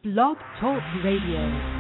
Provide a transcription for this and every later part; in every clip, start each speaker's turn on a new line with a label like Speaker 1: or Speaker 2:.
Speaker 1: Blog Talk Radio.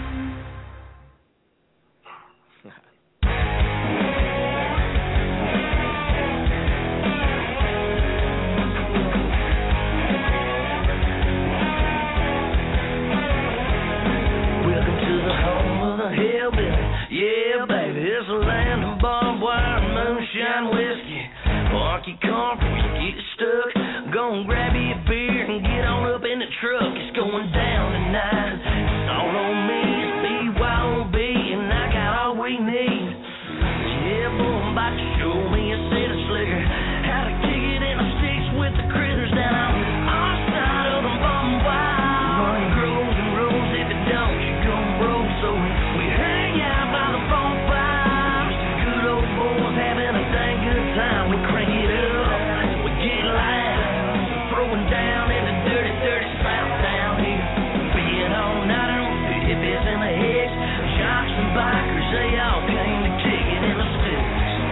Speaker 2: Yeah, baby, it's a land of barbed wire, moonshine, whiskey. Park your car before you get stuck. Go and grab you a beer and get on up in the truck. It's going down tonight. It's all on me. It's BYOB, and I got all we need. Yeah, boy, I'm about to show me a set of slicker. How to kick it in the sticks with the critters down on our side of the barbed wire. Money grows and rolls. If it don't, you gon' roll. So we hang out by the bonfires. Good old boys having a dang good time. We crank it up, we get loud, throwing down in the dirty, dirty South down here. Being all night on hippies and the hicks, jocks and bikers, they all came to kick it in the sticks.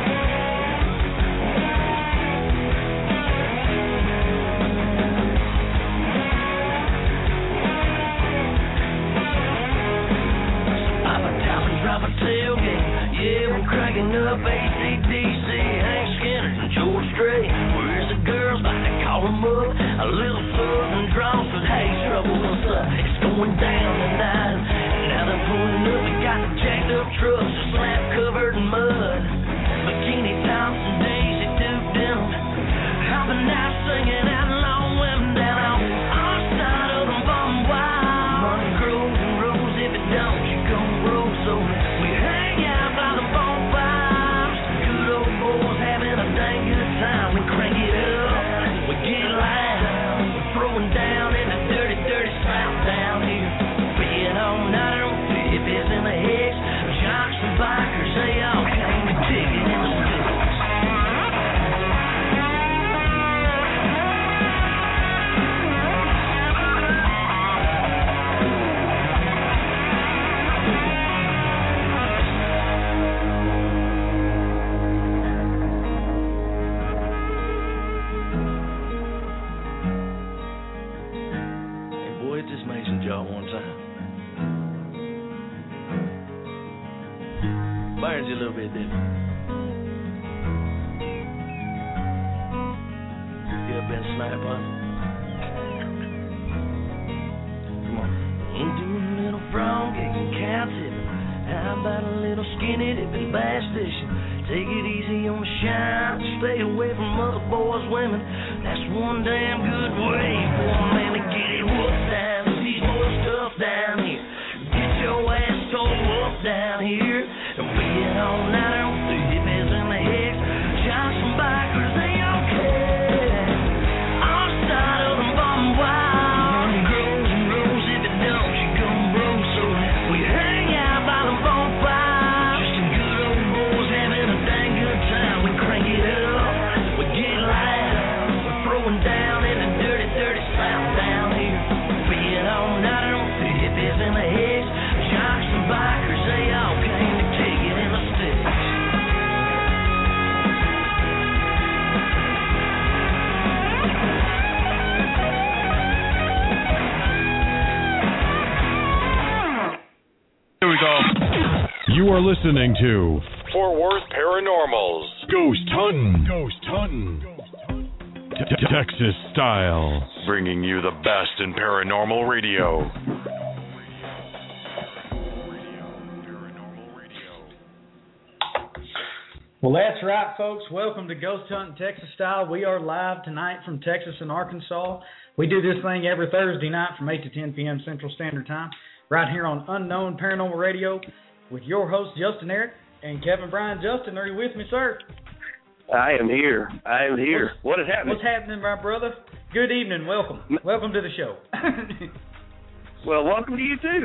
Speaker 2: Pop a top and drop a tailgate. Yeah, we're cracking up AC/DC, Hank Skinner and George Strait. Where's the girls? About to call them up. A little southern draw said, hey, trouble, what's up? It's going down tonight. Now they're pulling up. We got the jacked up trucks, slap covered in mud. Bikini tops and Daisy Duke denim. Hopping out, singing out long women down on our side of the barbed wire. Money grows and rolls. If it don't, you gon' roll. So we hang out by the bonfires. Good old boys having a dang good time. We crank it up, we get loud, we're throwing down in the dirty, dirty South down here. Being all night on hippies and the hicks, jocks and bikers, they all came to kick it in the sticks. Hey boy, it just Mason Jaw one time. Burns you a little bit, didn't it? You ever been sniped on? Come on. Ain't doing a little frog kicking, cow tipping. How about a little skinny dipping, bass fishing? Take it easy on the shine. Stay away from other boys' women. That's one damn good way for a man to get it whooped down. These boys tough down here. Get your ass towed up down here. And being all night on the hippies and the hicks, jocks and bikers, they all care. Our side of the barbed wire. Money grows and rolls. If it don't, you gon' broke. So we hang out by the bonfire. Just some good old boys having a dang good time. We crank it up, we get loud, we're throwing down in the dirty, dirty South down here. Being all night on the hippies and the hicks, jocks and bikers, they all came to kick it in the sticks.
Speaker 3: Here we go.
Speaker 4: You are listening to
Speaker 3: Fort Worth Paranormals.
Speaker 4: Ghost Hunting. Ghost Hunting. Texas style.
Speaker 3: Bringing you the best in paranormal radio.
Speaker 5: Well, that's right, folks. Welcome to Ghost Hunting Texas Style. We are live tonight from Texas and Arkansas. We do this thing every Thursday night from 8 to 10 p.m. Central Standard Time, right here on Unknown Paranormal Radio with your host, Justin Eric, and Kevin Bryan. Justin, are you with me, sir?
Speaker 6: I am here. What is happening?
Speaker 5: What's happening, my brother? Good evening. Welcome. Welcome to the show.
Speaker 6: Well, welcome to you, too.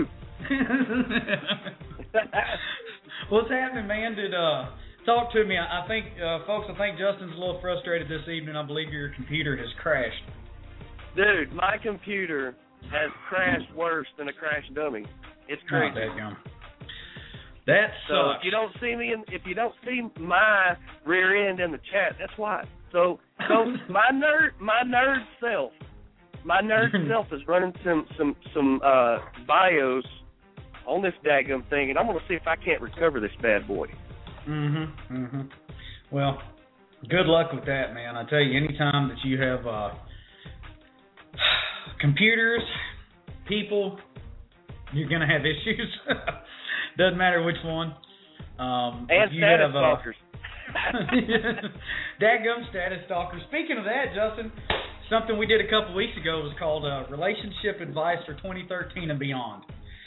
Speaker 5: What's happening, man? Talk to me. I think, folks, I think Justin's a little frustrated this evening. I believe your computer has crashed.
Speaker 6: Dude, my computer has crashed worse than a crash dummy. It's crazy.
Speaker 5: That sucks.
Speaker 6: So if you don't see my rear end in the chat, that's why. So my nerd self My nerd self is running some bios on this daggum thing, and I'm going to see if I can't recover this bad boy.
Speaker 5: Well, good luck with that, man. I tell you, anytime that you have computers, people, you're going to have issues. Doesn't matter which one.
Speaker 6: And status stalkers.
Speaker 5: Dadgum status stalkers. Speaking of that, Justin, something we did a couple weeks ago was called Relationship Advice for 2013 and Beyond.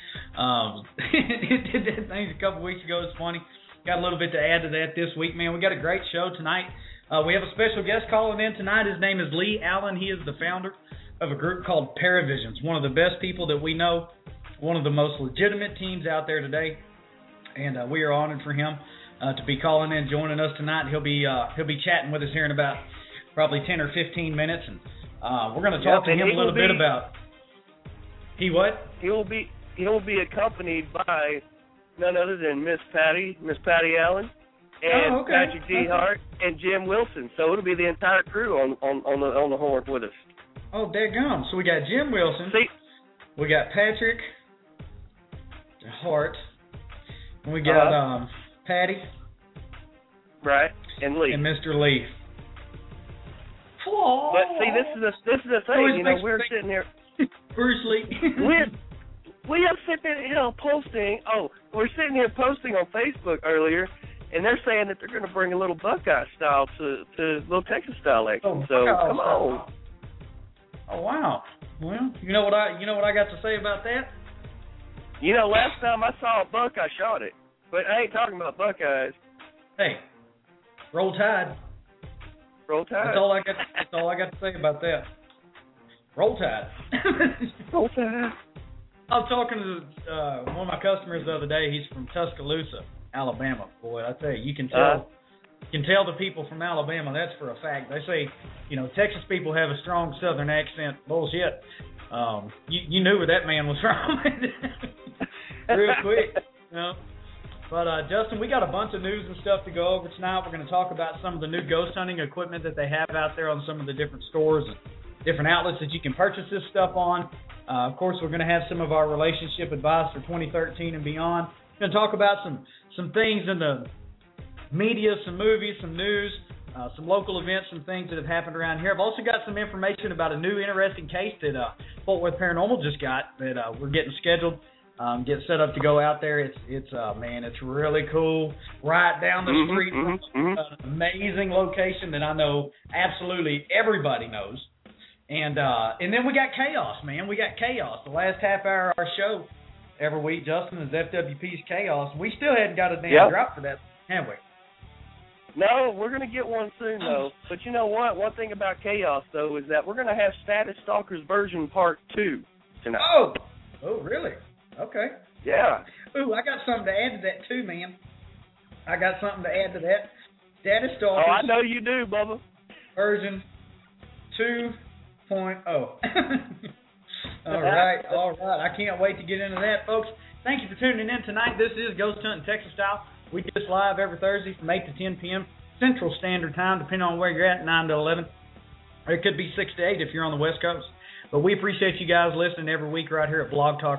Speaker 5: Did that thing a couple weeks ago. It's funny. Got a little bit to add to that this week, man. We got a great show tonight. We have a special guest calling in tonight. His name is Lee Allen. He is the founder of a group called Paravisions, one of the best people that we know, one of the most legitimate teams out there today, and we are honored for him to be calling in, joining us tonight. He'll be chatting with us here in about probably 10 or 15 minutes, and we're going to talk to him a little bit about.
Speaker 6: He'll be accompanied by none other than Miss Patty Allen, and Patrick D. Hart, and Jim Wilson. So it'll be the entire crew on the horn with us.
Speaker 5: Oh, daggum. So we got Jim Wilson. We got Patrick Hart. And we got Patty.
Speaker 6: Right. And Lee.
Speaker 5: And Mr. Lee.
Speaker 6: But see, this is the thing. You know, we're sitting here.
Speaker 5: Bruce Lee.
Speaker 6: We are sitting here posting. Oh, we're sitting here posting on Facebook earlier, and they're saying that they're going to bring a little Buckeye style to little Texas style action. So come on.
Speaker 5: Oh wow. Well, you know what I got to say about that?
Speaker 6: You know, last time I saw a buck, I shot it. But I ain't talking about Buckeyes.
Speaker 5: Hey, roll tide.
Speaker 6: Roll tide.
Speaker 5: That's all I got to say about that. Roll tide.
Speaker 6: Roll tide.
Speaker 5: I was talking to one of my customers the other day. He's from Tuscaloosa, Alabama. Boy, I tell you, you can tell the people from Alabama. That's for a fact. They say, you know, Texas people have a strong Southern accent. Bullshit. You knew where that man was from real quick. You know? But, Justin, we got a bunch of news and stuff to go over tonight. We're going to talk about some of the new ghost hunting equipment that they have out there on some of the different stores and different outlets that you can purchase this stuff on. Of course, we're going to have some of our relationship advice for 2013 and beyond. We're going to talk about some things in the media, some movies, some news, some local events, some things that have happened around here. I've also got some information about a new interesting case that Fort Worth Paranormal just got that we're getting scheduled, get set up to go out there. It's really cool. Right down the street from an amazing location that I know absolutely everybody knows. And then we got Chaos, man. We got Chaos. The last half hour of our show every week, Justin, is FWP's Chaos. We still hadn't got a damn drop for that, have we?
Speaker 6: No, we're going to get one soon, though. But you know what? One thing about Chaos, though, is that we're going to have Status Stalkers version part 2 tonight.
Speaker 5: Oh, really? Okay.
Speaker 6: Yeah.
Speaker 5: Ooh, I got something to add to that, too, man. I got something to add to that. Status Stalkers.
Speaker 6: Oh, I know you do, Bubba.
Speaker 5: Version 2.0. All right. I can't wait to get into that, folks. Thank you for tuning in tonight. This is Ghost Hunting Texas Style. We do this live every Thursday from 8 to 10 p.m. Central Standard Time, depending on where you're at, 9 to 11. Or it could be 6 to 8 if you're on the West Coast. But we appreciate you guys listening every week right here at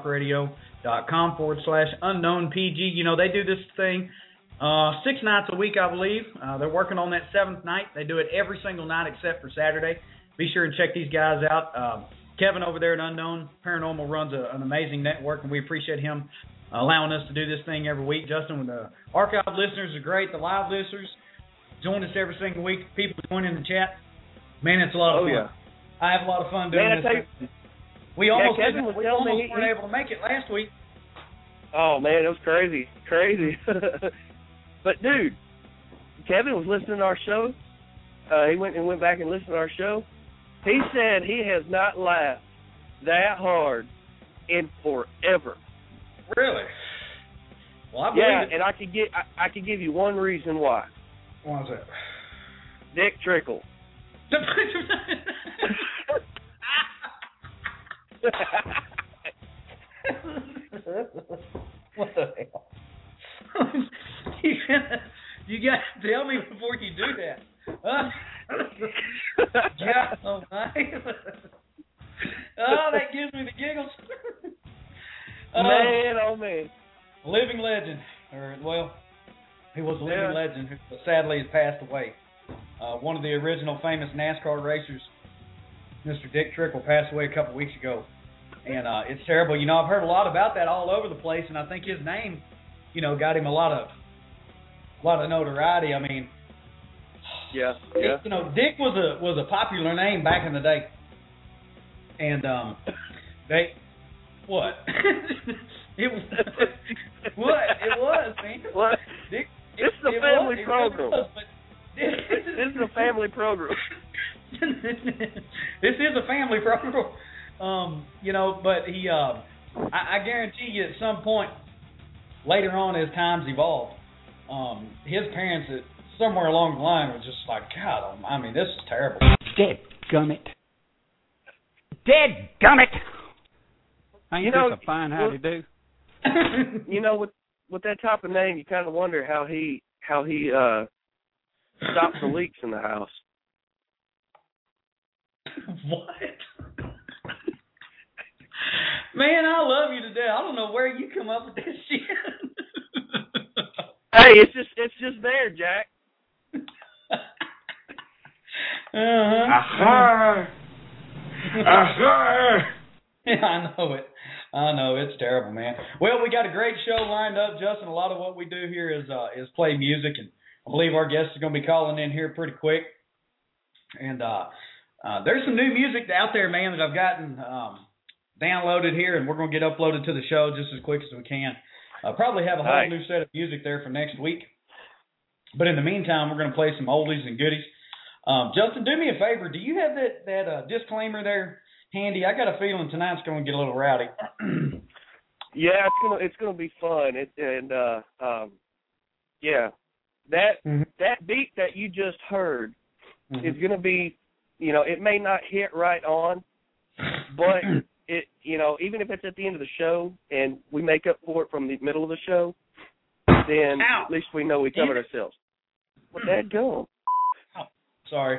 Speaker 5: blogtalkradio.com/unknownpg. You know, they do this thing 6 nights a week, I believe. They're working on that 7th night. They do it every single night except for Saturday. Be sure and check these guys out. Kevin over there at Unknown Paranormal runs an amazing network, and we appreciate him allowing us to do this thing every week. Justin, with the archive listeners are great. The live listeners join us every single week. People join in the chat. Man, it's a lot of fun. Yeah. I have a lot of fun doing this. We almost weren't able to make it last week.
Speaker 6: Oh, man, it was crazy. But, dude, Kevin was listening to our show. He went back and listened to our show. He said he has not laughed that hard in forever.
Speaker 5: Really? Well, I believe it.
Speaker 6: And I could give you one reason why.
Speaker 5: Why is that?
Speaker 6: Dick Trickle.
Speaker 5: What the hell? You got to tell me before you do that. Yeah, oh my. Oh, that gives me the giggles.
Speaker 6: Man, oh man.
Speaker 5: Living legend, he was a living legend who sadly has passed away. One of the original famous NASCAR racers, Mr. Dick Trickle, passed away a couple weeks ago, and it's terrible. You know, I've heard a lot about that all over the place, and I think his name, you know, got him a lot of notoriety. I mean,
Speaker 6: yeah.
Speaker 5: You know, Dick was a popular name back in the day, and what? It was what? It was, man.
Speaker 6: What?
Speaker 5: Dick,
Speaker 6: this is a family program. This is a family program.
Speaker 5: This is a family program. You know, but he, I guarantee you, at some point later on, as times evolved, his parents, somewhere along the line, was just like, God, I mean, this is terrible.
Speaker 1: Dadgummit. Ain't this a fine howdy do?
Speaker 6: You know, with that type of name, you kind of wonder how he stops the leaks in the house.
Speaker 5: What? Man, I love you to death. I don't know where you come up with this shit.
Speaker 6: Hey, it's just there, Jack.
Speaker 5: Yeah, I know it's terrible, man. Well, we got a great show lined up, Justin. A lot of what we do here is play music, and I believe our guest is going to be calling in here pretty quick. And there's some new music out there, man, that I've gotten downloaded here, and we're going to get uploaded to the show just as quick as we can. Probably have a whole new set of music there for next week. But in the meantime, we're going to play some oldies and goodies. Justin, do me a favor. Do you have that disclaimer there handy? I got a feeling tonight's going to get a little rowdy.
Speaker 6: Yeah, it's gonna be fun. That beat that you just heard is gonna be, you know, it may not hit right on, but it, you know, even if it's at the end of the show and we make up for it from the middle of the show, then at least we know we covered ourselves. But that go.
Speaker 5: Sorry.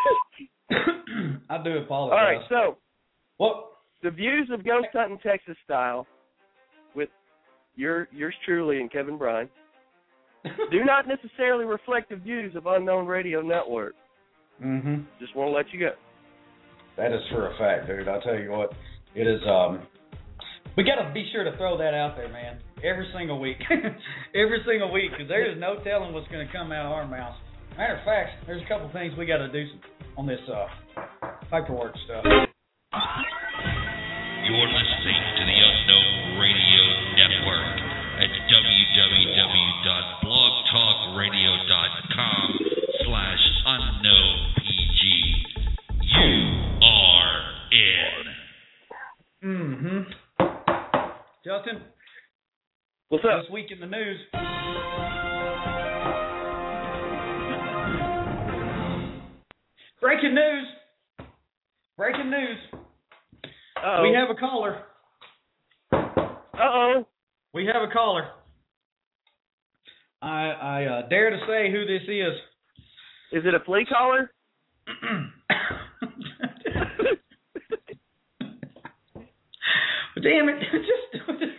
Speaker 5: I do apologize.
Speaker 6: All right, so
Speaker 5: what
Speaker 6: the views of Ghost Hunting Texas Style with yours truly and Kevin Bryan do not necessarily reflect the views of Unknown Radio Network.
Speaker 5: Mm-hmm.
Speaker 6: Just want to let you go.
Speaker 5: That is for a fact, dude. I'll tell you what. It is. We got to be sure to throw that out there, man. Every single week. Every single week, because there is no telling what's going to come out of our mouths. Matter of fact, there's a couple things we got to do on this paperwork stuff.
Speaker 7: You're listening to the Unknown Radio Network at www.blogtalkradio.com/unknownpg. You are in.
Speaker 5: Mm-hmm. Justin?
Speaker 6: What's up?
Speaker 5: This week in the news. Breaking news.
Speaker 6: Uh-oh.
Speaker 5: We have a caller.
Speaker 6: Uh-oh.
Speaker 5: We have a caller. I dare to say who this is.
Speaker 6: Is it a flea caller?
Speaker 5: Damn it. Just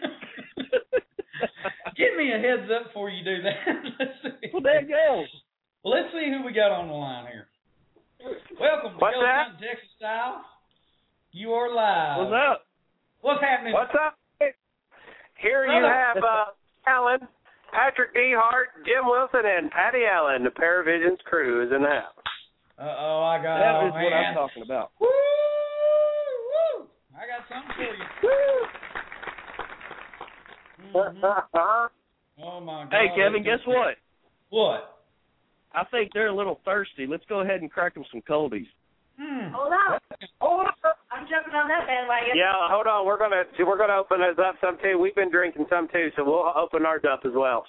Speaker 5: give me a heads up before you do that.
Speaker 6: Well, there you go.
Speaker 5: Well, let's see who we got on the line here. Welcome to Ghost Hunting Texas Style. You are live.
Speaker 6: What's up?
Speaker 5: What's happening?
Speaker 8: What's up? Here you have Alan, Patrick D. Hart, Jim Wilson, and Patty Allen. The Paravisions crew is in the house.
Speaker 5: Uh-oh, I got
Speaker 6: that is what I'm talking about.
Speaker 5: Woo! Woo! I got something for you. Oh, my God.
Speaker 6: Hey, Kevin, guess what?
Speaker 5: What?
Speaker 6: I think they're a little thirsty. Let's go ahead and crack them some coldies.
Speaker 9: Hold up. I'm jumping on that bandwagon.
Speaker 8: Yeah, hold on. We're gonna open those up some too. We've been drinking some too, so we'll open ours up as well.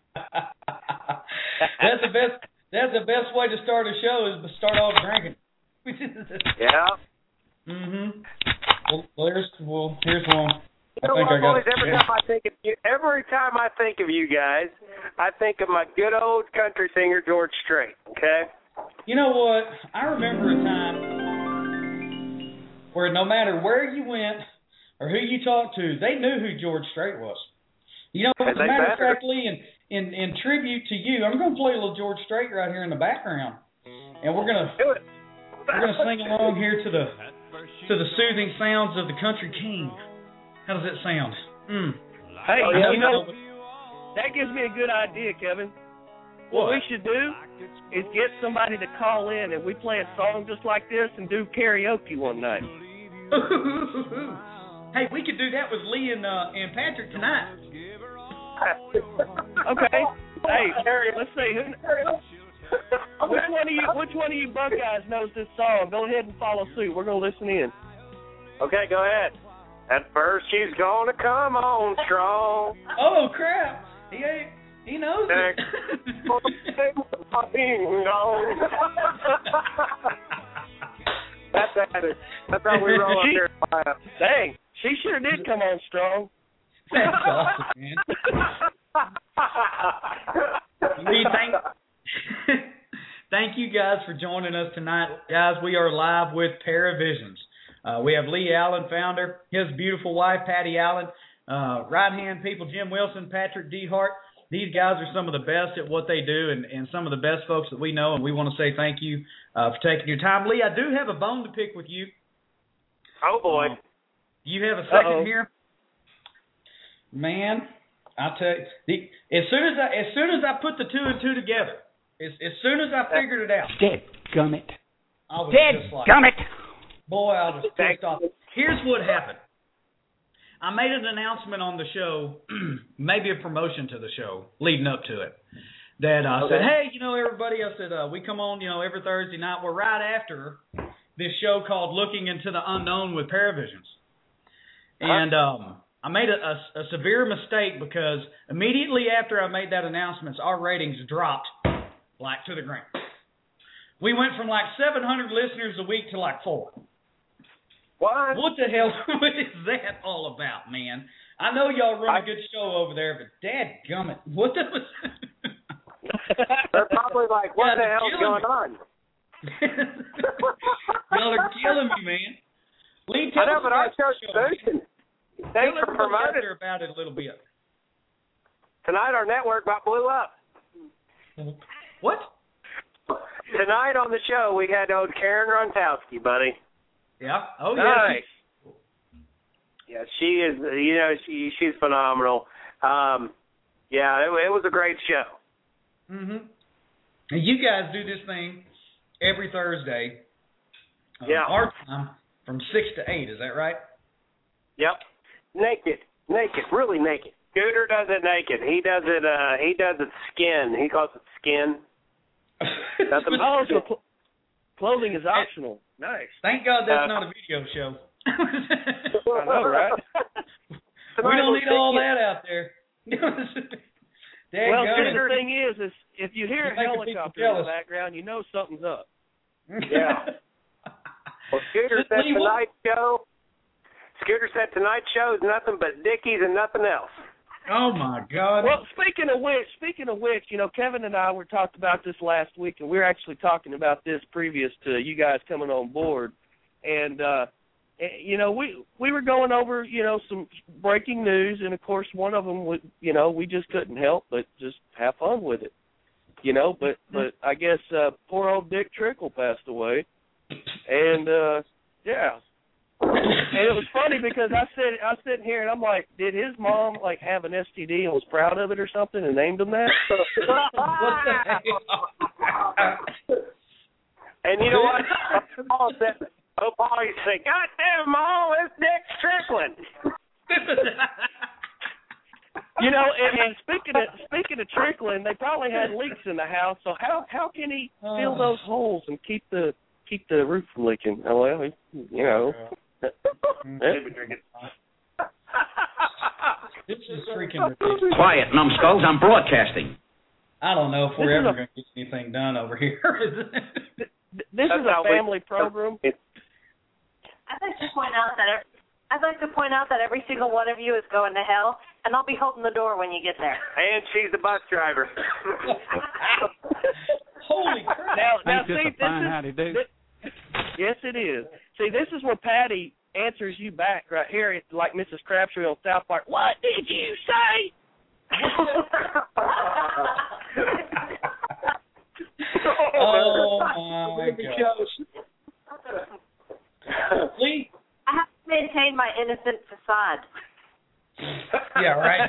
Speaker 5: That's the best way to start a show is to start off drinking.
Speaker 8: Yeah.
Speaker 5: Mhm. Well, here's one.
Speaker 8: You know what, boys, every time I think of you guys, I think of my good old country singer George Strait. Okay.
Speaker 5: You know what? I remember a time where no matter where you went or who you talked to, they knew who George Strait was. You know, as a matter of fact, Lee, in tribute to you, I'm going to play a little George Strait right here in the background, and we're going to sing along here to the soothing sounds of the Country King. How does that sound?
Speaker 6: Hey, you know, that gives me a good idea, Kevin. What we should do is get somebody to call in and we play a song just like this and do karaoke one night.
Speaker 5: Hey, we could do that with Lee and Patrick tonight.
Speaker 6: Okay. Hey, let's see. Which one of you Buckeyes knows this song? Go ahead and follow suit. We're gonna listen in.
Speaker 8: Okay, go ahead. At first she's gonna come on strong.
Speaker 5: Oh crap! He knows it.
Speaker 8: That's how we roll up here.
Speaker 6: Dang, she sure did come on strong.
Speaker 5: That's awesome, man. Lee, thank you guys for joining us tonight. Guys, we are live with Paravisions. We have Lee Allen, founder, his beautiful wife, Patty Allen, right-hand people, Jim Wilson, Patrick D. Hart. These guys are some of the best at what they do and some of the best folks that we know, and we want to say thank you for taking your time. Lee, I do have a bone to pick with you.
Speaker 8: Oh, boy.
Speaker 5: You have a second here? Man, I'll tell you, as soon as I put the 2 and 2 together, as soon as I figured it out.
Speaker 1: Dadgummit.
Speaker 5: I was just like, boy, I was pissed off. Here's what happened. I made an announcement on the show, maybe a promotion to the show, leading up to it, that I said, hey, you know, everybody, I said, we come on, you know, every Thursday night. We're right after this show called Looking into the Unknown with Paravisions. And I made a severe mistake because immediately after I made that announcement, our ratings dropped like to the ground. We went from like 700 listeners a week to like 4. What the hell is that all about, man? I know y'all run a good show over there, but dadgummit, what the was?
Speaker 8: They're probably like, what the hell's going on?
Speaker 5: Y'all are killing me, man. Lee, tell us about
Speaker 8: our show's station. Thanks for promoting
Speaker 5: about it a little bit.
Speaker 8: Tonight our network about blew up.
Speaker 5: What?
Speaker 8: Tonight on the show we had old Karen Rontowski, buddy.
Speaker 5: Yeah. Oh,
Speaker 8: nice. Yeah, she is. You know, she's phenomenal. Yeah, it was a great show.
Speaker 5: Mhm. And you guys do this thing every Thursday.
Speaker 8: Yeah.
Speaker 5: Our time from 6 to 8. Is that right?
Speaker 8: Yep. Naked, really naked. Scooter does it naked. He does it skin. He calls it skin.
Speaker 6: Clothing is optional. Nice.
Speaker 5: Thank God that's not a video show.
Speaker 6: I know, right?
Speaker 5: We don't need all that out there.
Speaker 6: Well, the thing is if you hear a helicopter in the background, you know something's up.
Speaker 8: Yeah. Well, Scooter said tonight's show is nothing but Dickies and nothing else.
Speaker 5: Oh my God.
Speaker 6: Well, speaking of which, you know, Kevin and I were talked about this last week, and we were actually talking about this previous to you guys coming on board, and you know, we were going over, you know, some breaking news, and of course one of them, you know, we just couldn't help but just have fun with it, you know. But I guess poor old Dick Trickle passed away, and yeah. And it was funny because I was sitting here and I'm like, did his mom like have an STD and was proud of it or something and named him that?
Speaker 5: What the hell?
Speaker 8: And you know what? Paul said, Paul used to say, God damn, Mom, it's Dick Strickland.
Speaker 6: You know, and speaking of trickling, they probably had leaks in the house. So how can he fill those holes and keep the roof from leaking? Oh, well, you know.
Speaker 5: This is freaking ridiculous.
Speaker 10: Quiet, numbskulls, I'm broadcasting.
Speaker 5: I don't know if we're ever going to get anything done over here.
Speaker 6: This is a family program.
Speaker 9: I'd like to point out that every single one of you is going to hell, and I'll be holding the door when you get there.
Speaker 8: And she's the bus driver.
Speaker 5: Holy crap!
Speaker 6: Now see,
Speaker 1: howdy do.
Speaker 6: Yes, it is. See, this is where Patty answers you back right here, like Mrs. Crabtree on South Park. What did you say?
Speaker 5: Oh my gosh. Lee?
Speaker 9: I have to maintain my innocent facade.
Speaker 5: Yeah, right.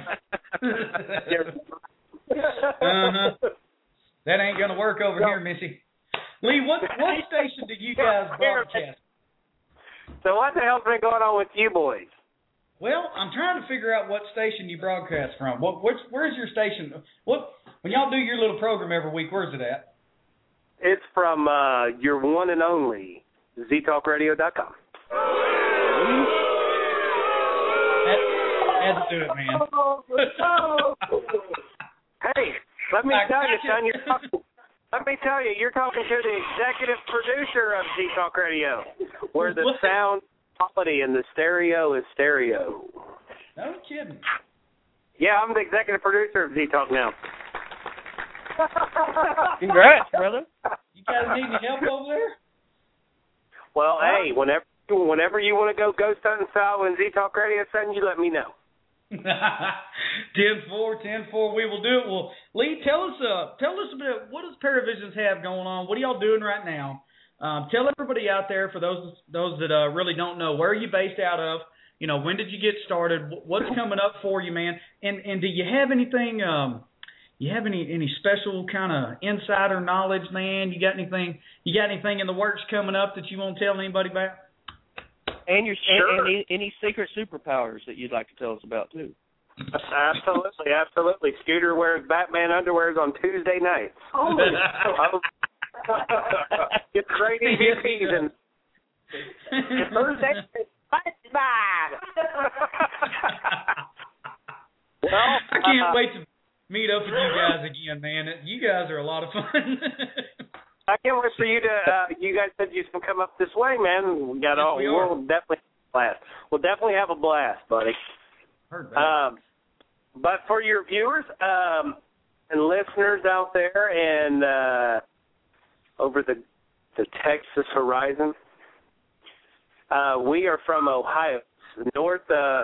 Speaker 5: That ain't gonna work over here, Missy. Lee, what station do you guys broadcast?
Speaker 8: So what the hell's been going on with you boys?
Speaker 5: Well, I'm trying to figure out what station you broadcast from. Where's your station? When y'all do your little program every week, where's it at?
Speaker 8: It's from your one and only ZTalkRadio.com.
Speaker 5: Had to do it, man.
Speaker 8: Hey, let me tell you, son, you're talking to the executive producer of Z-Talk Radio, where the sound quality and the stereo is stereo.
Speaker 5: No kidding.
Speaker 8: Yeah, I'm the executive producer of Z-Talk now.
Speaker 6: Congrats, brother.
Speaker 5: You guys need any help over there?
Speaker 8: Well, hey, whenever you want to go ghost hunting style in Z-Talk Radio, son, you let me know.
Speaker 5: 10-4, we will do it. Well, Lee, tell us a bit. What does Paravisions have going on? What are y'all doing right now? Tell everybody out there, for those that really don't know, where are you based out of? You know, when did you get started? What's coming up for you, man? And do you have anything? You have any special kind of insider knowledge, man? You got anything in the works coming up that you won't tell anybody about?
Speaker 6: And any secret superpowers that you'd like to tell us about, too.
Speaker 8: Absolutely. Scooter wears Batman underwears on Tuesday nights. Oh. It's great EVPs and Thursday. Well,
Speaker 5: I can't wait to meet up with you guys again, man. You guys are a lot of fun.
Speaker 8: I can't wait for you to. You guys said you can come up this way, man. We'll definitely have a blast. We'll definitely have a blast, buddy.
Speaker 5: Heard that.
Speaker 8: But for your viewers and listeners out there and over the Texas horizon, we are from Ohio, north.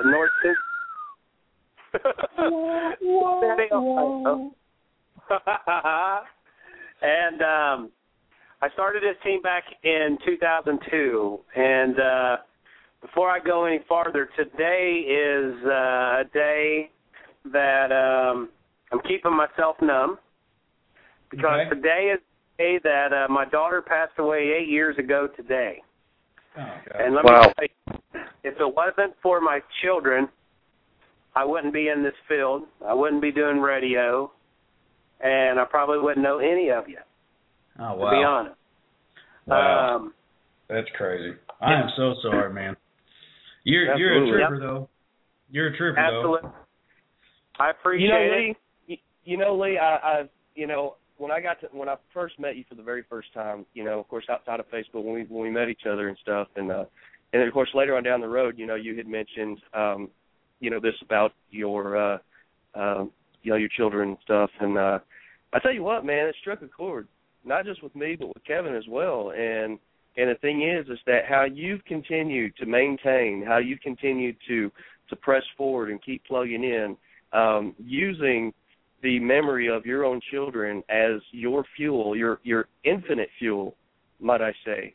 Speaker 8: And I started this team back in 2002. And before I go any farther, today is a day that I'm keeping myself numb, because today is the day that my daughter passed away 8 years ago today.
Speaker 5: Oh, God.
Speaker 8: And let me tell you, if it wasn't for my children, I wouldn't be in this field. I wouldn't be doing radio, and I probably wouldn't know any of you.
Speaker 5: Oh, wow.
Speaker 8: To be honest.
Speaker 5: Wow. That's crazy. I am so sorry, man. You're a trooper, though. You're a trooper,
Speaker 8: Absolutely.
Speaker 5: though.
Speaker 8: I appreciate it.
Speaker 6: Lee, I when I first met you for the very first time, of course, outside of Facebook, when we met each other and stuff, and of course later on down the road, you had mentioned, this about your, your children and stuff, and I tell you what, man, it struck a chord, not just with me, but with Kevin as well, and the thing is that how you've continued to maintain, how you've continued to press forward and keep plugging in, using the memory of your own children as your fuel, your infinite fuel, might I say.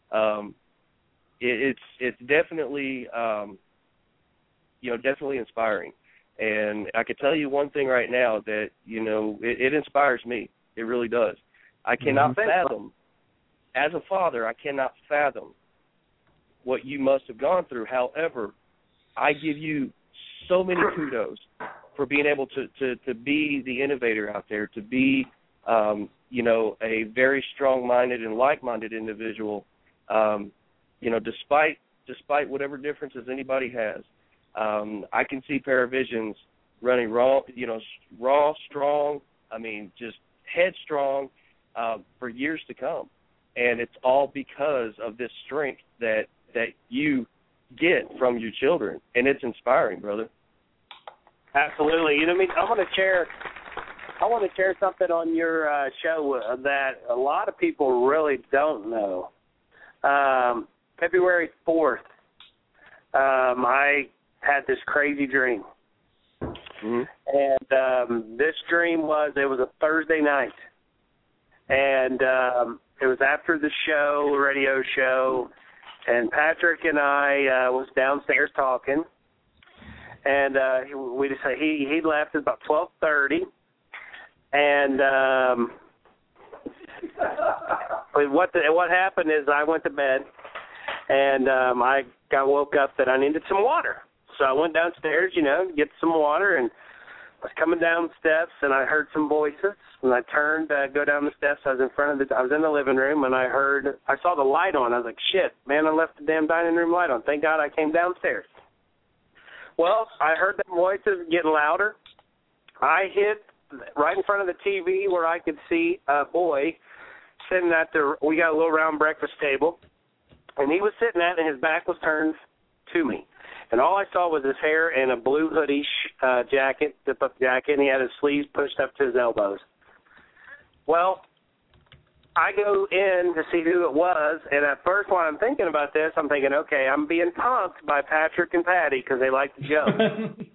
Speaker 6: It's definitely, definitely inspiring. And I can tell you one thing right now that, it inspires me. It really does. I cannot fathom, as a father, I cannot fathom what you must have gone through. However, I give you so many kudos for being able to be the innovator out there, to be, a very strong-minded and like-minded individual, despite whatever differences anybody has. I can see Paravisions running raw, strong, just headstrong for years to come. And it's all because of this strength that you get from your children. And it's inspiring, brother.
Speaker 8: Absolutely. I want to share something on your show that a lot of people really don't know. February 4th, I had this crazy dream. Mm-hmm. And this dream it was a Thursday night. And it was after the radio show, and Patrick and I was downstairs talking. And we just he left at about 12:30. And what happened is I went to bed, and I woke up that I needed some water. So I went downstairs, to get some water, and I was coming down the steps, and I heard some voices. And I turned to go down the steps. I was in the living room, and I saw the light on. I was like, shit, man, I left the damn dining room light on. Thank God I came downstairs. Well, I heard the voices getting louder. I hit right in front of the TV where I could see a boy sitting we got a little round breakfast table, and he was sitting at it, and his back was turned to me. And all I saw was his hair and a blue hoodie jacket, zip-up jacket, and he had his sleeves pushed up to his elbows. Well, I go in to see who it was, and at first when I'm thinking about this, I'm thinking, okay, I'm being punked by Patrick and Patty because they like the joke.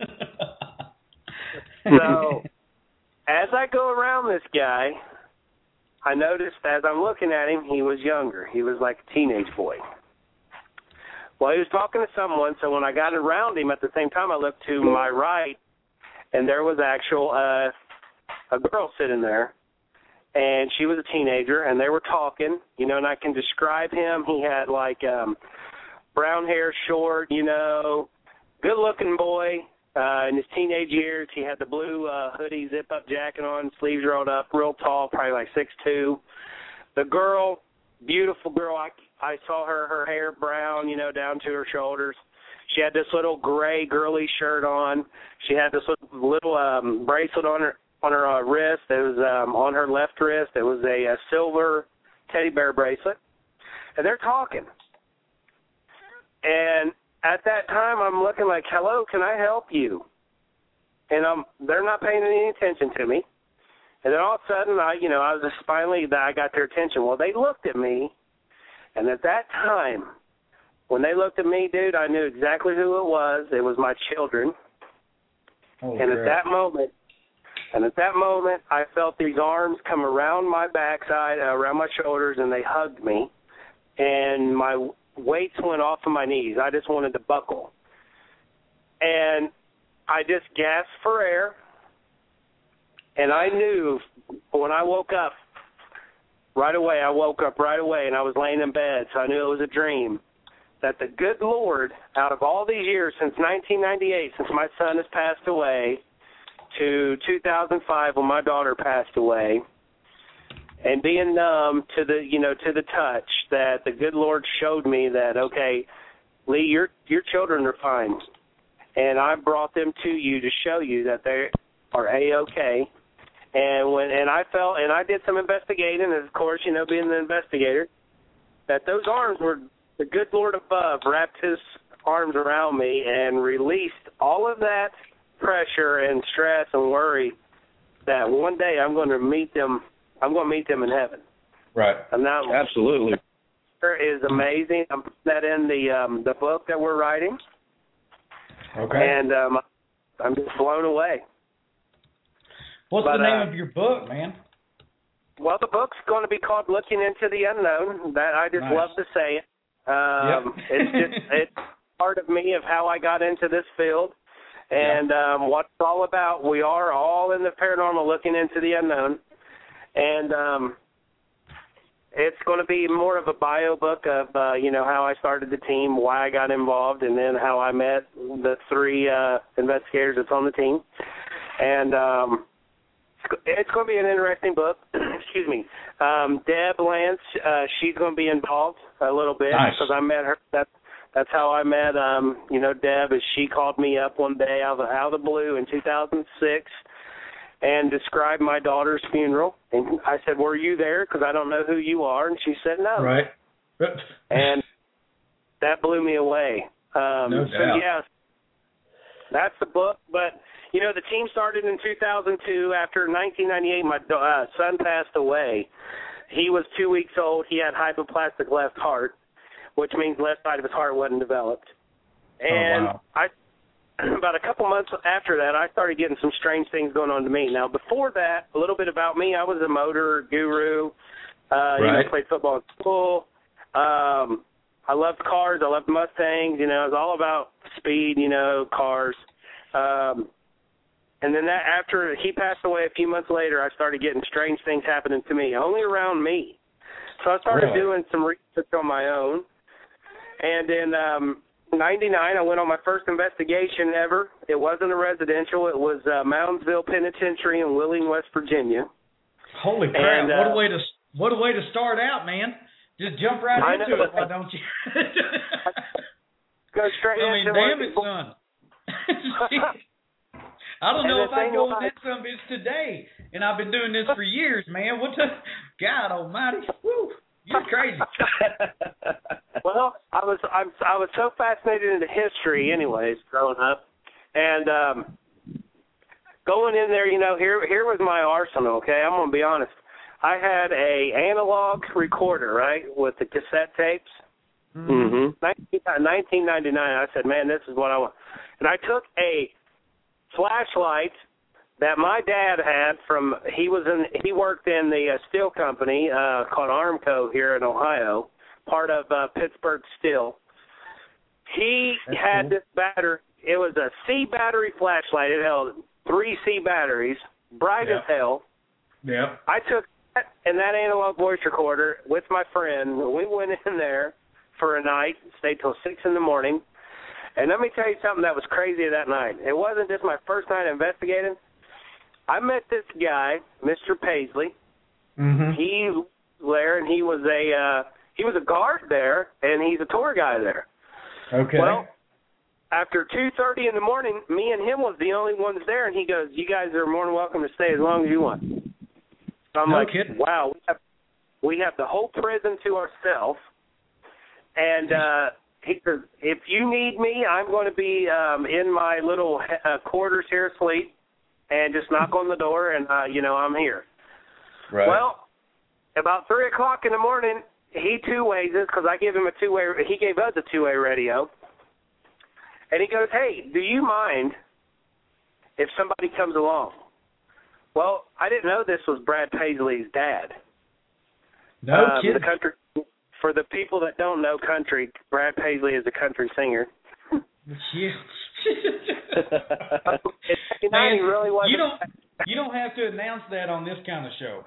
Speaker 8: So as I go around this guy, I noticed as I'm looking at him, he was younger. He was like a teenage boy. Well, he was talking to someone, so when I got around him at the same time, I looked to my right, and there was a girl sitting there, and she was a teenager, and they were talking, and I can describe him. He had brown hair, short, good-looking boy. In his teenage years, he had the blue hoodie, zip-up jacket on, sleeves rolled up, real tall, probably like 6'2". The girl, beautiful girl, I saw her hair brown, down to her shoulders. She had this little gray girly shirt on. She had this little bracelet on her wrist. It was on her left wrist. It was a silver teddy bear bracelet. And they're talking. And at that time, I'm looking like, hello, can I help you? And they're not paying any attention to me. And then all of a sudden, I was just finally, I got their attention. Well, they looked at me, and at that time, when they looked at me, dude, I knew exactly who it was. It was my children. Oh, and at that moment, I felt these arms come around my backside, around my shoulders, and they hugged me. And my weights went off of my knees. I just wanted to buckle. And I just gasped for air. And I knew when I woke up right away, and I was laying in bed, so I knew it was a dream, that the good Lord, out of all these years, since 1998, since my son has passed away, to 2005 when my daughter passed away, and being numb to the touch, that the good Lord showed me that, okay, Lee, your children are fine, and I brought them to you to show you that they are A-okay. And I did some investigating, and of course, being the investigator, that those arms were, the good Lord above wrapped his arms around me and released all of that pressure and stress and worry that one day I'm going to meet them in heaven. Right. And that absolutely is amazing. I'm putting that in the book that we're writing. Okay. And I'm just blown away.
Speaker 5: What's the name of your book, man?
Speaker 8: Well, the book's going to be called Looking into the Unknown. That I just love to say it. It's part of me of how I got into this field. And what it's all about, we are all in the paranormal looking into the unknown. And it's going to be more of a bio book of, how I started the team, why I got involved, and then how I met the three investigators that's on the team. And it's going to be an interesting book. Excuse me. Deb Lance, she's going to be involved a little bit because I met her. That's how I met, Deb. Is she called me up one day out of the blue in 2006 and described my daughter's funeral. And I said, were you there? Because I don't know who you are. And she said no. Right. And that blew me away. No doubt. So, yes, that's the book. But, the team started in 2002. After 1998, my son passed away. He was 2 weeks old. He had hypoplastic left heart. which means left side of his heart wasn't developed. And about a couple months after that, I started getting some strange things going on to me. Now, before that, a little bit about me. I was a motor guru. Played football in school. I loved cars. I loved Mustangs. It was all about speed, cars. And then after he passed away a few months later, I started getting strange things happening to me, only around me. So I started doing some research on my own. And in 99, I went on my first investigation ever. It wasn't a residential. It was Moundsville Penitentiary in Wheeling, West Virginia.
Speaker 5: Holy crap! What a way to start out, man. Just jump right into it, why don't you?
Speaker 8: Go straight into it.
Speaker 5: Damn it, son. I don't know if I go and did some bitch today, and I've been doing this for years, man. What the God Almighty? Woo, you're crazy.
Speaker 8: Well, I was so fascinated into history, anyways, growing up, and going in there, here was my arsenal. Okay, I'm gonna be honest. I had a analog recorder, right, with the cassette tapes. 1999. I said, man, this is what I want, and I took a flashlight that my dad had from he worked in the steel company called Armco here in Ohio, part of Pittsburgh Steel. He had this battery. It was a C battery flashlight. It held 3 C batteries, bright as hell.
Speaker 5: Yeah.
Speaker 8: I took that and that analog voice recorder with my friend. We went in there for a night, stayed till 6 in the morning. And let me tell you something that was crazy that night. It wasn't just my first night investigating. I met this guy, Mr. Paisley. He was there, and he was a guard there, and he's a tour guy there.
Speaker 5: Okay.
Speaker 8: Well, after 2:30 in the morning, me and him was the only ones there, and he goes, "You guys are more than welcome to stay as long as you want." So I'm like,
Speaker 5: kidding.
Speaker 8: "Wow, we have the whole prison to ourselves." And he says, "If you need me, I'm going to be in my little quarters here asleep, and just knock on the door, and I'm here."
Speaker 5: Right.
Speaker 8: Well, about 3 o'clock in the morning, he two-ways us because I give him a two-way. He gave us a two-way radio, and he goes, "Hey, do you mind if somebody comes along?" Well, I didn't know this was Brad Paisley's dad.
Speaker 5: No kidding.
Speaker 8: The country. For the people that don't know country, Brad Paisley is a country singer.
Speaker 5: Yeah.
Speaker 8: Man, he really wasn't.
Speaker 5: You don't have to announce that on this kind of show.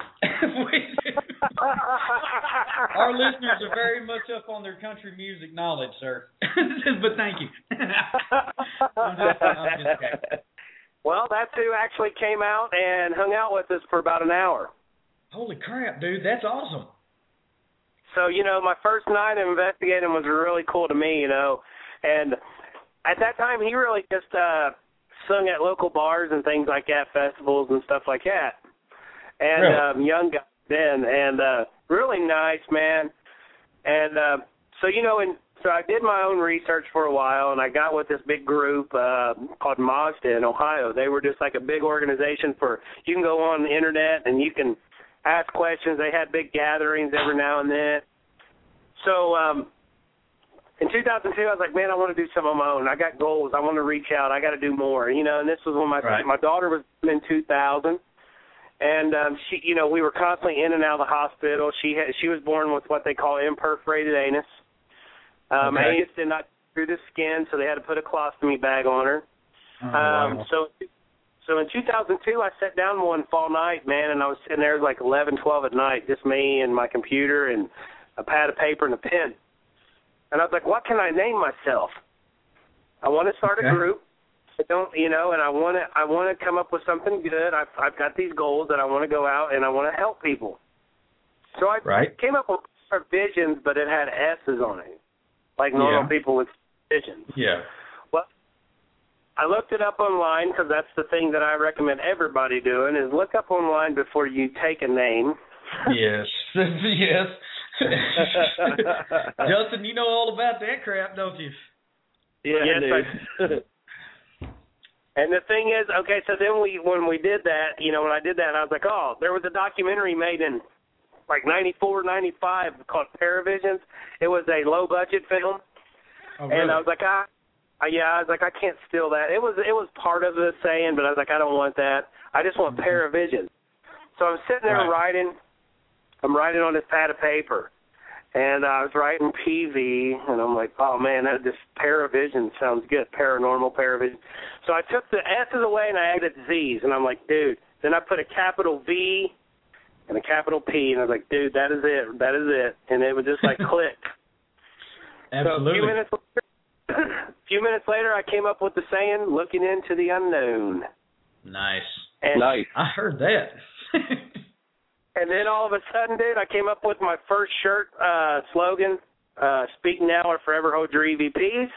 Speaker 5: Our listeners are very much up on their country music knowledge, sir. But thank you. I'm just kidding.
Speaker 8: Well, that's who actually came out and hung out with us for about an hour.
Speaker 5: Holy crap, dude. That's awesome.
Speaker 8: So, my first night of investigating was really cool to me, And at that time, he really just sung at local bars and things like that, festivals and stuff like that. And
Speaker 5: really?
Speaker 8: Young guy then, and really nice, man. And so I did my own research for a while, and I got with this big group called Mazda in Ohio. They were just like a big organization you can go on the internet and you can ask questions. They had big gatherings every now and then. So in 2002, I was like, man, I want to do something on my own. I got goals. I want to reach out. I got to do more. And this was when my daughter was in 2000. And she, we were constantly in and out of the hospital. She was born with what they call imperforated anus. Anus did not go through the skin, so they had to put a colostomy bag on her.
Speaker 5: Wow.
Speaker 8: So in 2002, I sat down one fall night, man, and I was sitting there like 11, 12 at night, just me and my computer and a pad of paper and a pen. And I was like, what can I name myself? I want to start a group. I don't, and I want to come up with something good. I've got these goals that I want to go out and I want to help people. So I came up with visions, but it had S's on it, like normal people with visions.
Speaker 5: Yeah.
Speaker 8: Well, I looked it up online because that's the thing that I recommend everybody doing is look up online before you take a name.
Speaker 5: Yes. Yes. Justin, you know all about that crap, don't you?
Speaker 8: Yeah, yes, and the thing is, okay, so then when we did that, when I did that, I was like, oh, there was a documentary made in like 94, 95, called Paravisions. It was a low-budget film.
Speaker 5: Oh, really?
Speaker 8: And I was like, I can't steal that. It was part of the saying, but I was like, I don't want that. I just want Paravisions. So I'm sitting there writing. I'm writing on this pad of paper. And I was writing PV, and I'm like, oh, man, this Paravision sounds good, paranormal Paravision. So I took the S's away, and I added Z's, and I'm like, dude. Then I put a capital V and a capital P, and I was like, dude, that is it. And it would just, like, click.
Speaker 5: Absolutely.
Speaker 8: So a few minutes later, I came up with the saying, looking into the unknown.
Speaker 5: Nice.
Speaker 8: And
Speaker 10: Nice.
Speaker 5: I heard that.
Speaker 8: And then all of a sudden, dude, I came up with my first shirt slogan, Speak Now or Forever Hold Your EVPs.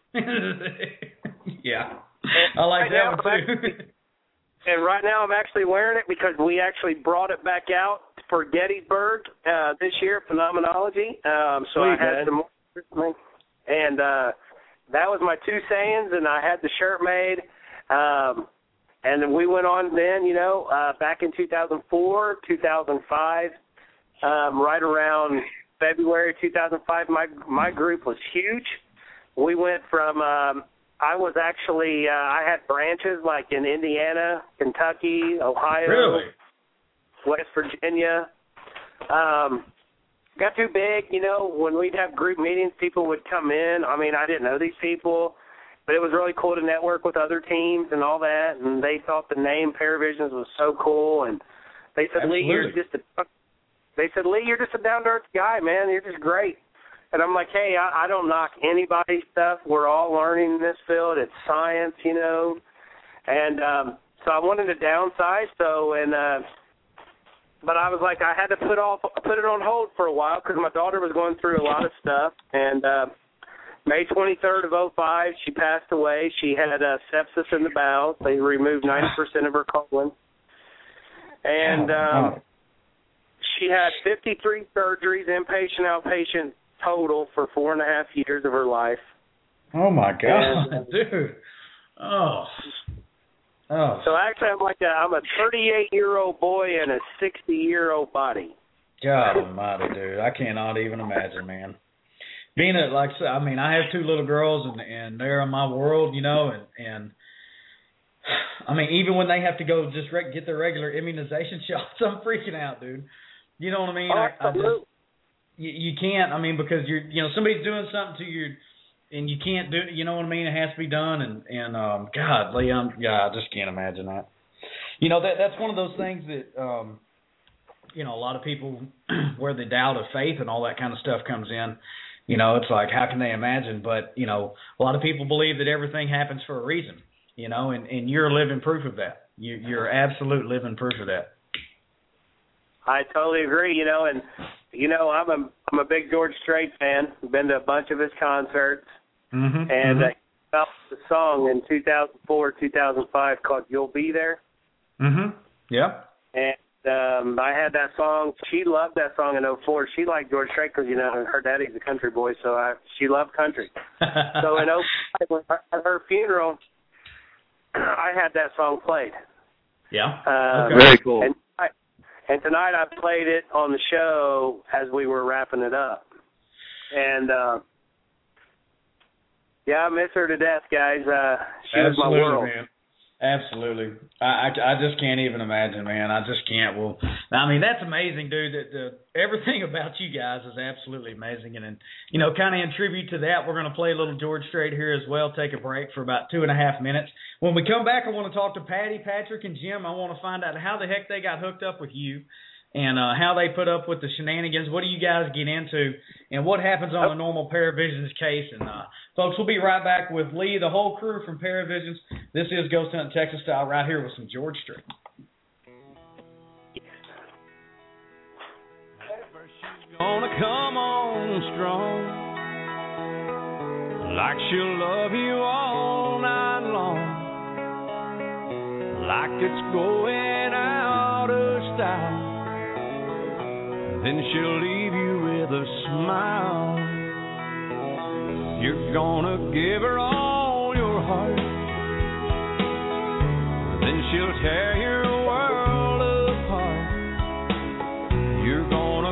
Speaker 5: Yeah. I like that one, too.
Speaker 8: And right now I'm actually wearing it because we actually brought it back out for Gettysburg this year, Phenomenology. So I had some more. And that was my two sayings, and I had the shirt made. And then we went on then, back in 2004, 2005, right around February 2005, my group was huge. We went from, I had branches like in Indiana, Kentucky, Ohio,
Speaker 5: really?
Speaker 8: West Virginia. Got too big, when we'd have group meetings, people would come in. I mean, I didn't know these people. But it was really cool to network with other teams and all that, and they thought the name Paravisions was so cool. And they said, Lee, you're just a down-to-earth guy, man. You're just great. And I'm like, hey, I don't knock anybody's stuff. We're all learning in this field. It's science, And so I wanted to downsize. But I was like, I had to put it on hold for a while because my daughter was going through a lot of stuff. And May 23rd of 2005, she passed away. She had sepsis in the bowels. They removed 90% of her colon. And she had 53 surgeries, inpatient, outpatient, total for 4.5 years of her life.
Speaker 5: Oh, my God, dude. Oh.
Speaker 8: So actually, I'm a 38-year-old boy in a 60-year-old body.
Speaker 5: God almighty, dude. I cannot even imagine, man. Being I have two little girls, and they're in my world, and I mean, even when they have to go just get their regular immunization shots, I'm freaking out, dude. You know what I mean?
Speaker 8: Absolutely.
Speaker 5: You can't, because somebody's doing something to you, and you can't do it, you know what I mean? It has to be done, and God, Leon, I just can't imagine that. That's one of those things that, a lot of people, where the doubt of faith and all that kind of stuff comes in. It's like, how can they imagine? But, a lot of people believe that everything happens for a reason, and you're living proof of that. You're absolute living proof of that.
Speaker 8: I totally agree, and, I'm a big George Strait fan. I've been to a bunch of his concerts.
Speaker 5: Mm-hmm,
Speaker 8: and I felt the song in 2004, 2005 called You'll Be There.
Speaker 5: Mm-hmm, yeah.
Speaker 8: And I had that song. She loved that song in 2004. She liked George Strait because, her daddy's a country boy, so she loved country. So in 2005, at her funeral, I had that song played.
Speaker 5: Yeah.
Speaker 10: Okay. Very cool.
Speaker 8: And tonight I played it on the show as we were wrapping it up. And, I miss her to death, guys. She was my world.
Speaker 5: Man. Absolutely. I just can't even imagine, man. I just can't. Well, that's amazing, dude. Everything about you guys is absolutely amazing. And kind of in tribute to that, we're going to play a little George Strait here as well, take a break for about 2.5 minutes. When we come back, I want to talk to Patty, Patrick, and Jim. I want to find out how the heck they got hooked up with you and how they put up with the shenanigans. What do you guys get into? And what happens on the normal Paravisions case? And, folks, we'll be right back with Lee, the whole crew from Paravisions. This is Ghost Hunting Texas Style right here with some George Strait.
Speaker 11: Gonna come on strong, like she'll love you all night long, like it's going out of style. Then she'll leave you with a smile. You're gonna give her all your heart, then she'll tear your world apart. You're gonna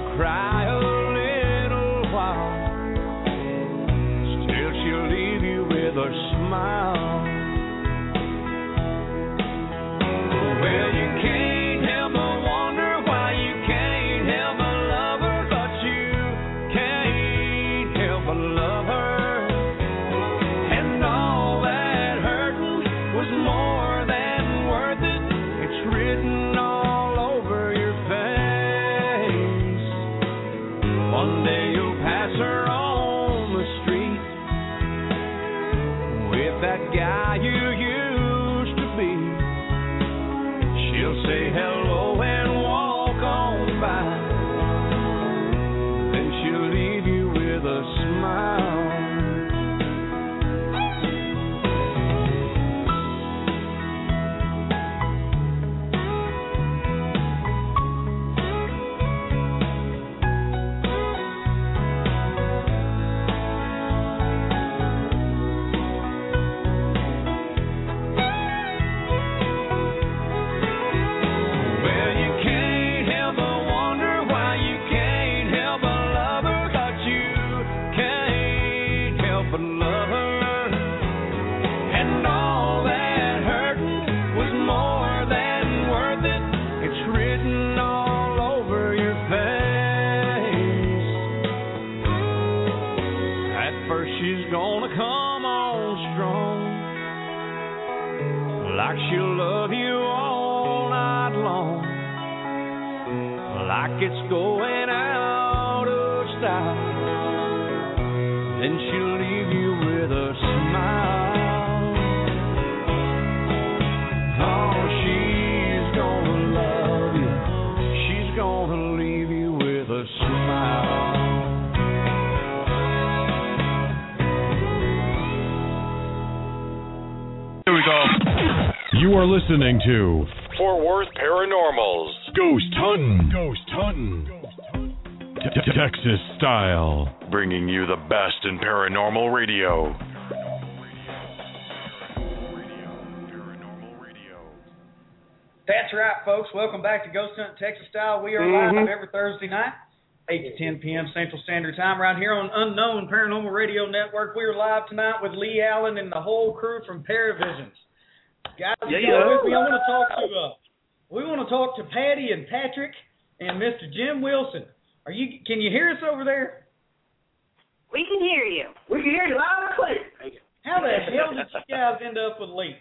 Speaker 11: like she'll love you all night long, like it's going out of style. Then she'll leave you with a smile. Oh, she's gonna love you. She's gonna leave you with a smile.
Speaker 4: Here we go. You are listening to
Speaker 3: Fort Worth Paranormals.
Speaker 4: Ghost Hunting. Ghost Hunting. Texas style.
Speaker 3: Bringing you the best in paranormal radio.
Speaker 5: That's right, folks. Welcome back to Ghost Hunt Texas Style. We are live every Thursday night, 8 to 10 p.m. Central Standard Time, right here on Unknown Paranormal Radio Network. We are live tonight with Lee Allen and the whole crew from Paravisions. Guys, with me. We want to talk to Patty and Patrick and Mr. Jim Wilson. Can you hear us over there?
Speaker 9: We can hear you.
Speaker 6: We can hear you loud and clear.
Speaker 5: How the hell did you guys end up with Lee?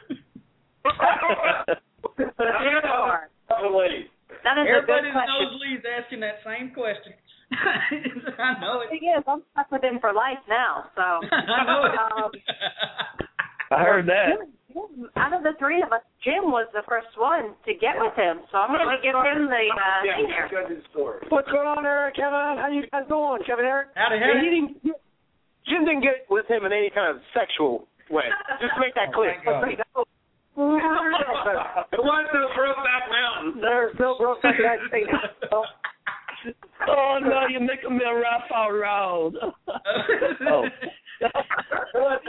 Speaker 5: Everybody that knows Lee's asking that same question. I know it.
Speaker 9: The thing is, I'm stuck with him for life now, so.
Speaker 5: I know it.
Speaker 6: I heard that.
Speaker 9: Out of the three of us, Jim was the first one to get with him, so I'm going to give him the thing here.
Speaker 6: What's going on there, Kevin? How you guys doing, Kevin Eric?
Speaker 5: Howdy.
Speaker 6: Jim didn't get with him in any kind of sexual way. Just to make that clear. It wasn't the Brokeback Mountain. There's no Brokeback Mountain. Oh, no, you're making me rough all around. Oh. Not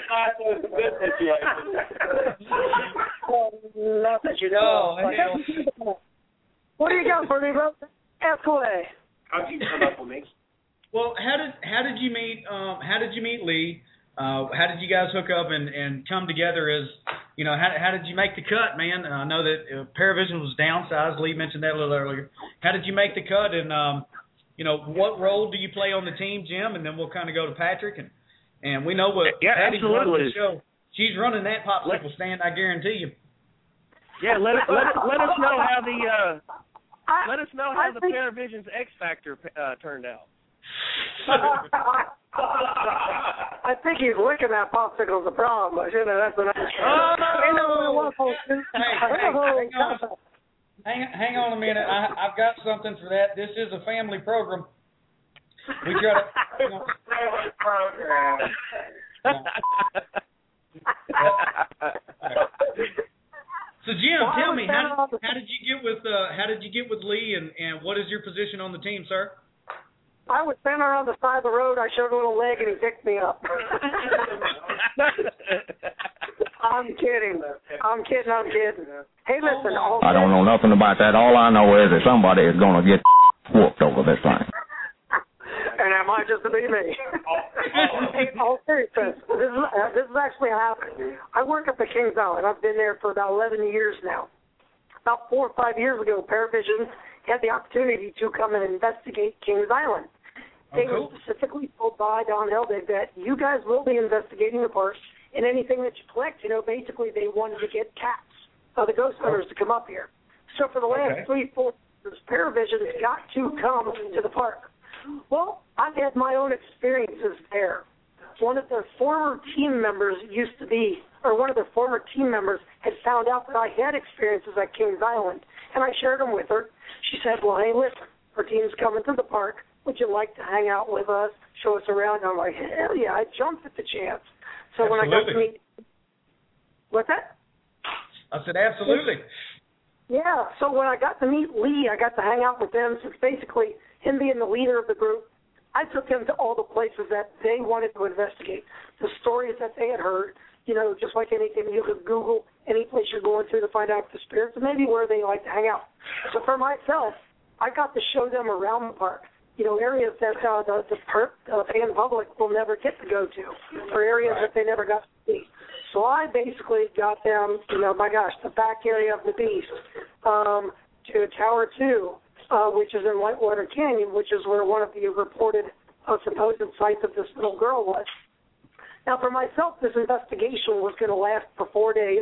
Speaker 6: that you know. What do you got for me, bro? Ask away. How'd you come up with me?
Speaker 5: Well, how did you meet? How did you meet Lee? How did you guys hook up and come together as, you know, how did you make the cut, man? I know that Paravision was downsized. Lee mentioned that a little earlier. How did you make the cut, and, you know, what role do you play on the team, Jim? And then we'll kind of go to Patrick. And we know what Patty's running the show. She's running that popsicle stand, I guarantee you.
Speaker 6: Yeah, let us know how the Paravision's X Factor turned out. I think he's licking that popsicle's a problem, but you know that's the nice.
Speaker 5: Hang on a minute. I've got something for that. This is a family program. We try to. So Jim, tell me, how did you get with Lee, and what is your position on the team, sir?
Speaker 12: I was standing on the side of the road. I showed a little leg, and he picked me up. I'm kidding. Hey, listen.
Speaker 10: I don't know nothing about that. All I know is that somebody is going to get whooped over this thing.
Speaker 12: And that might just be me. In all seriousness, this is actually happening. I work at the Kings Island. I've been there for about 11 years now. About 4 or 5 years ago, Paravision had the opportunity to come and investigate Kings Island. They were specifically told by Don Helbig that you guys will be investigating the park, and anything that you collect, you know, basically they wanted to get cats, the ghost hunters, to come up here. So for the last 3-4 years, Paravision's got to come to the park. Well, I've had my own experiences there. One of their former team members had found out that I had experiences at Kings Island, and I shared them with her. She said, well, hey, listen, our team's coming to the park. Would you like to hang out with us, show us around? And I'm like, hell yeah, I jumped at the chance. So when I got to meet... What's that?
Speaker 5: I said, absolutely.
Speaker 12: Yeah, so when I got to meet Lee, I got to hang out with them. So it's basically him being the leader of the group. I took him to all the places that they wanted to investigate, the stories that they had heard. You know, just like anything, you could Google any place you're going to find out the spirits and maybe where they like to hang out. So for myself, I got to show them around the park, you know, areas that the fan public will never get to go to, or areas that they never got to see. So I basically got them, you know, my gosh, the back area of the Beast, to Tower 2, which is in Whitewater Canyon, which is where one of the reported supposed sites of this little girl was. Now, for myself, this investigation was going to last for 4 days.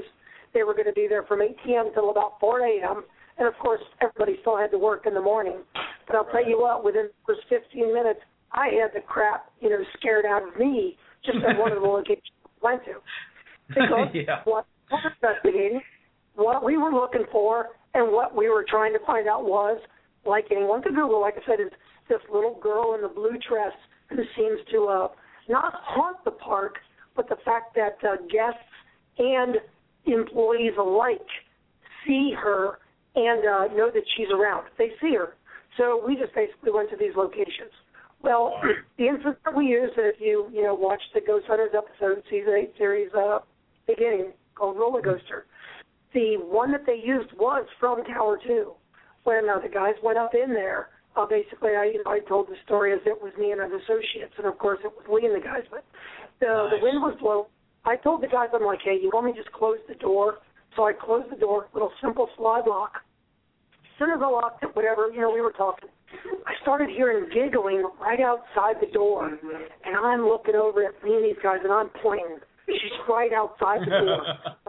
Speaker 12: They were going to be there from 8 p.m. until about 4 a.m., and, of course, everybody still had to work in the morning. But I'll tell you what, within the first 15 minutes, I had the crap, scared out of me just at one of the locations I went to. Because what we were investigating, what we were looking for, and what we were trying to find out was, like anyone could Google, like I said, is this little girl in the blue dress who seems to not haunt the park, but the fact that guests and employees alike see her and know that she's around. They see her. So we just basically went to these locations. Well, the instance that we used, if you watch the Ghost Hunters episode, season 8 series beginning, called Roller Coaster, the one that they used was from Tower 2. When the guys went up in there, basically I told the story as it was me and an associates, and of course it was Lee and the guys, but the wind was blowing. I told the guys, I'm like, hey, you want me to just close the door? So I closed the door, little simple slide lock. As soon as I locked it, whatever, we were talking, I started hearing giggling right outside the door, and I'm looking over at me and these guys, and I'm pointing. She's right outside the door.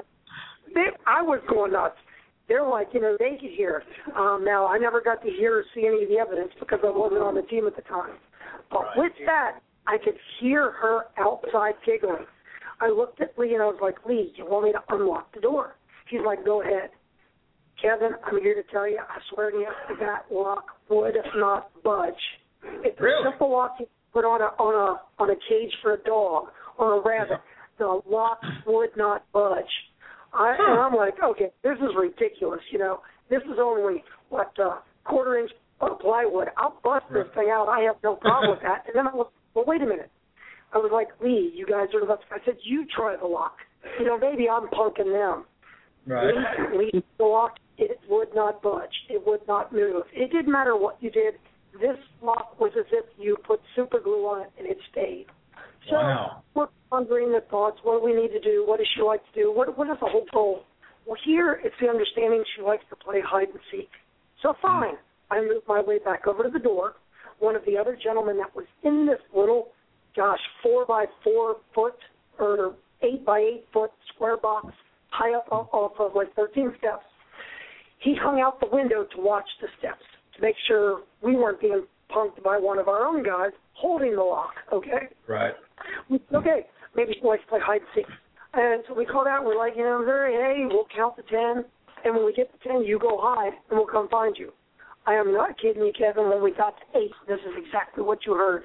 Speaker 12: I was going nuts. They're like, they could hear it. Now, I never got to hear or see any of the evidence because I wasn't on the team at the time. But with that, I could hear her outside giggling. I looked at Lee, and I was like, Lee, you want me to unlock the door? He's like, go ahead. Kevin, I'm here to tell you, I swear to you, that lock would not budge. It's a simple lock you put on a cage for a dog or a rabbit. The lock would not budge. And I'm like, okay, this is ridiculous. This is only quarter-inch plywood. I'll bust this thing out. I have no problem with that. And then I was, well, wait a minute. I was like, Lee, you guys are nuts. I said, you try the lock. Maybe I'm punking them.
Speaker 5: Right.
Speaker 12: Lee, the lock, it would not budge. It would not move. It didn't matter what you did. This lock was as if you put super glue on it and it stayed. So we're pondering the thoughts. What do we need to do? What does she like to do? What is the whole goal? Well, here it's the understanding she likes to play hide and seek. So fine. I moved my way back over to the door. One of the other gentlemen that was in this little, 4 by 4 foot or 8 by 8 foot square box high up off of like 13 steps, he hung out the window to watch the steps to make sure we weren't being punked by one of our own guys holding the lock, okay?
Speaker 5: Right.
Speaker 12: Okay, maybe she likes to play hide and seek. And so we called out, we're like, hey, we'll count to 10, and when we get to 10, you go hide, and we'll come find you. I am not kidding you, Kevin. When we got to 8, this is exactly what you heard.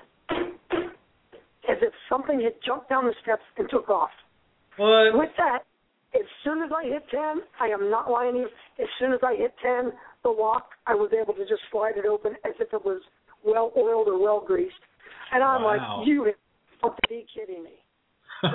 Speaker 12: As if something had jumped down the steps and took off.
Speaker 5: What?
Speaker 12: With that, as soon as I hit 10, I am not lying to you, as soon as I hit 10, the lock, I was able to just slide it open as if it was well-oiled or well-greased. And I'm like, you have to be kidding me. So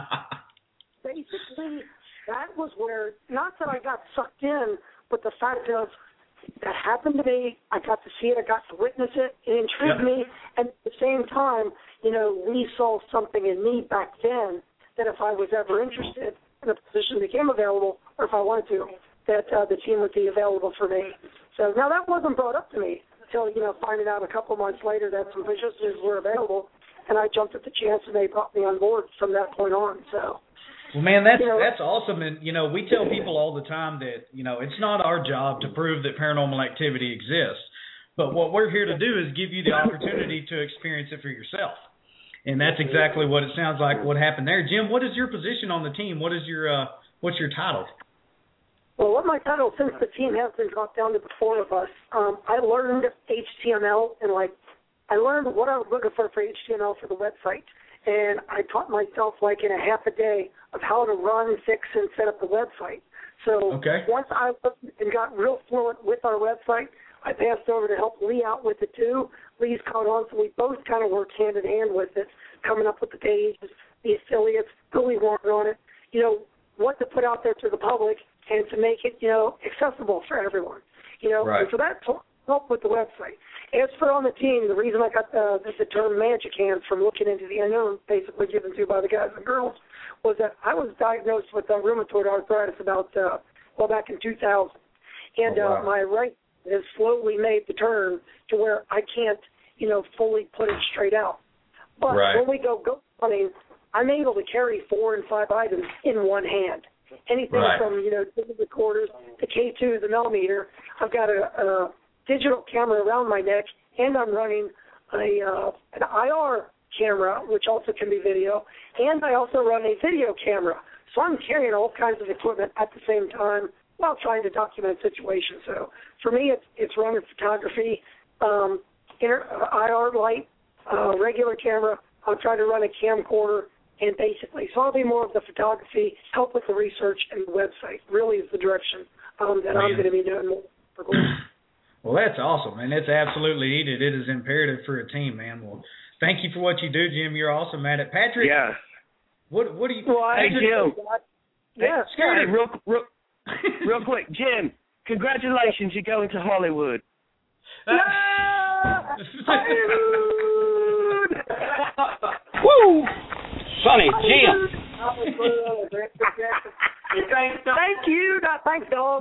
Speaker 12: basically, that was where, not that I got sucked in, but the fact of that happened to me, I got to see it, I got to witness it, it intrigued me, and at the same time, Lee saw something in me back then that if I was ever interested and a position became available, or if I wanted to, that the team would be available for me. So now that wasn't brought up to me until, finding out a couple of months later that some positions were available, and I jumped at the chance and they brought me on board from that point on. So,
Speaker 5: well, man, that's awesome. And, we tell people all the time that, it's not our job to prove that paranormal activity exists. But what we're here to do is give you the opportunity to experience it for yourself. And that's exactly what it sounds like what happened there. Jim, what is your position on the team? What is your what's your title?
Speaker 12: Well, what my title, since the team has been dropped down to the 4 of us, I learned HTML and I learned what I was looking for HTML for the website. And I taught myself in a half a day of how to run, fix, and set up the website. So once I looked and got real fluent with our website, I passed over to help Lee out with it too. Lee's caught on, so we both kind of worked hand in hand with it, coming up with the pages, the affiliates, who we want on it, what to put out there to the public, and to make it, accessible for everyone.
Speaker 5: Right.
Speaker 12: And so that helped with the website. As for on the team, the reason I got the term magic hands from looking into the unknown, basically given to by the guys and girls, was that I was diagnosed with rheumatoid arthritis about, back in 2000. And my right has slowly made the turn to where I can't, fully put it straight out. But when we go hunting, I'm able to carry 4 and 5 items in one hand. anything from, digital recorders to K2, the millimeter. I've got a digital camera around my neck, and I'm running an IR camera, which also can be video, and I also run a video camera. So I'm carrying all kinds of equipment at the same time while trying to document situations. So for me, it's running photography, IR light, regular camera. I'll try to run a camcorder, and basically, so I'll be more of the photography, help with the research, and the website. Really is the direction that I'm going to be doing more for Gordon.
Speaker 5: Well, that's awesome, and it's absolutely needed. It is imperative for a team, man. Well, thank you for what you do, Jim. You're awesome at it. Patrick?
Speaker 6: Yeah.
Speaker 5: What do you...
Speaker 6: Well, hey, Jim.
Speaker 12: Yeah.
Speaker 6: Hey, real quick, Jim, congratulations. You're going to Hollywood.
Speaker 1: Woo! Sonny, Jim.
Speaker 12: Thank you. Not thanks, dog.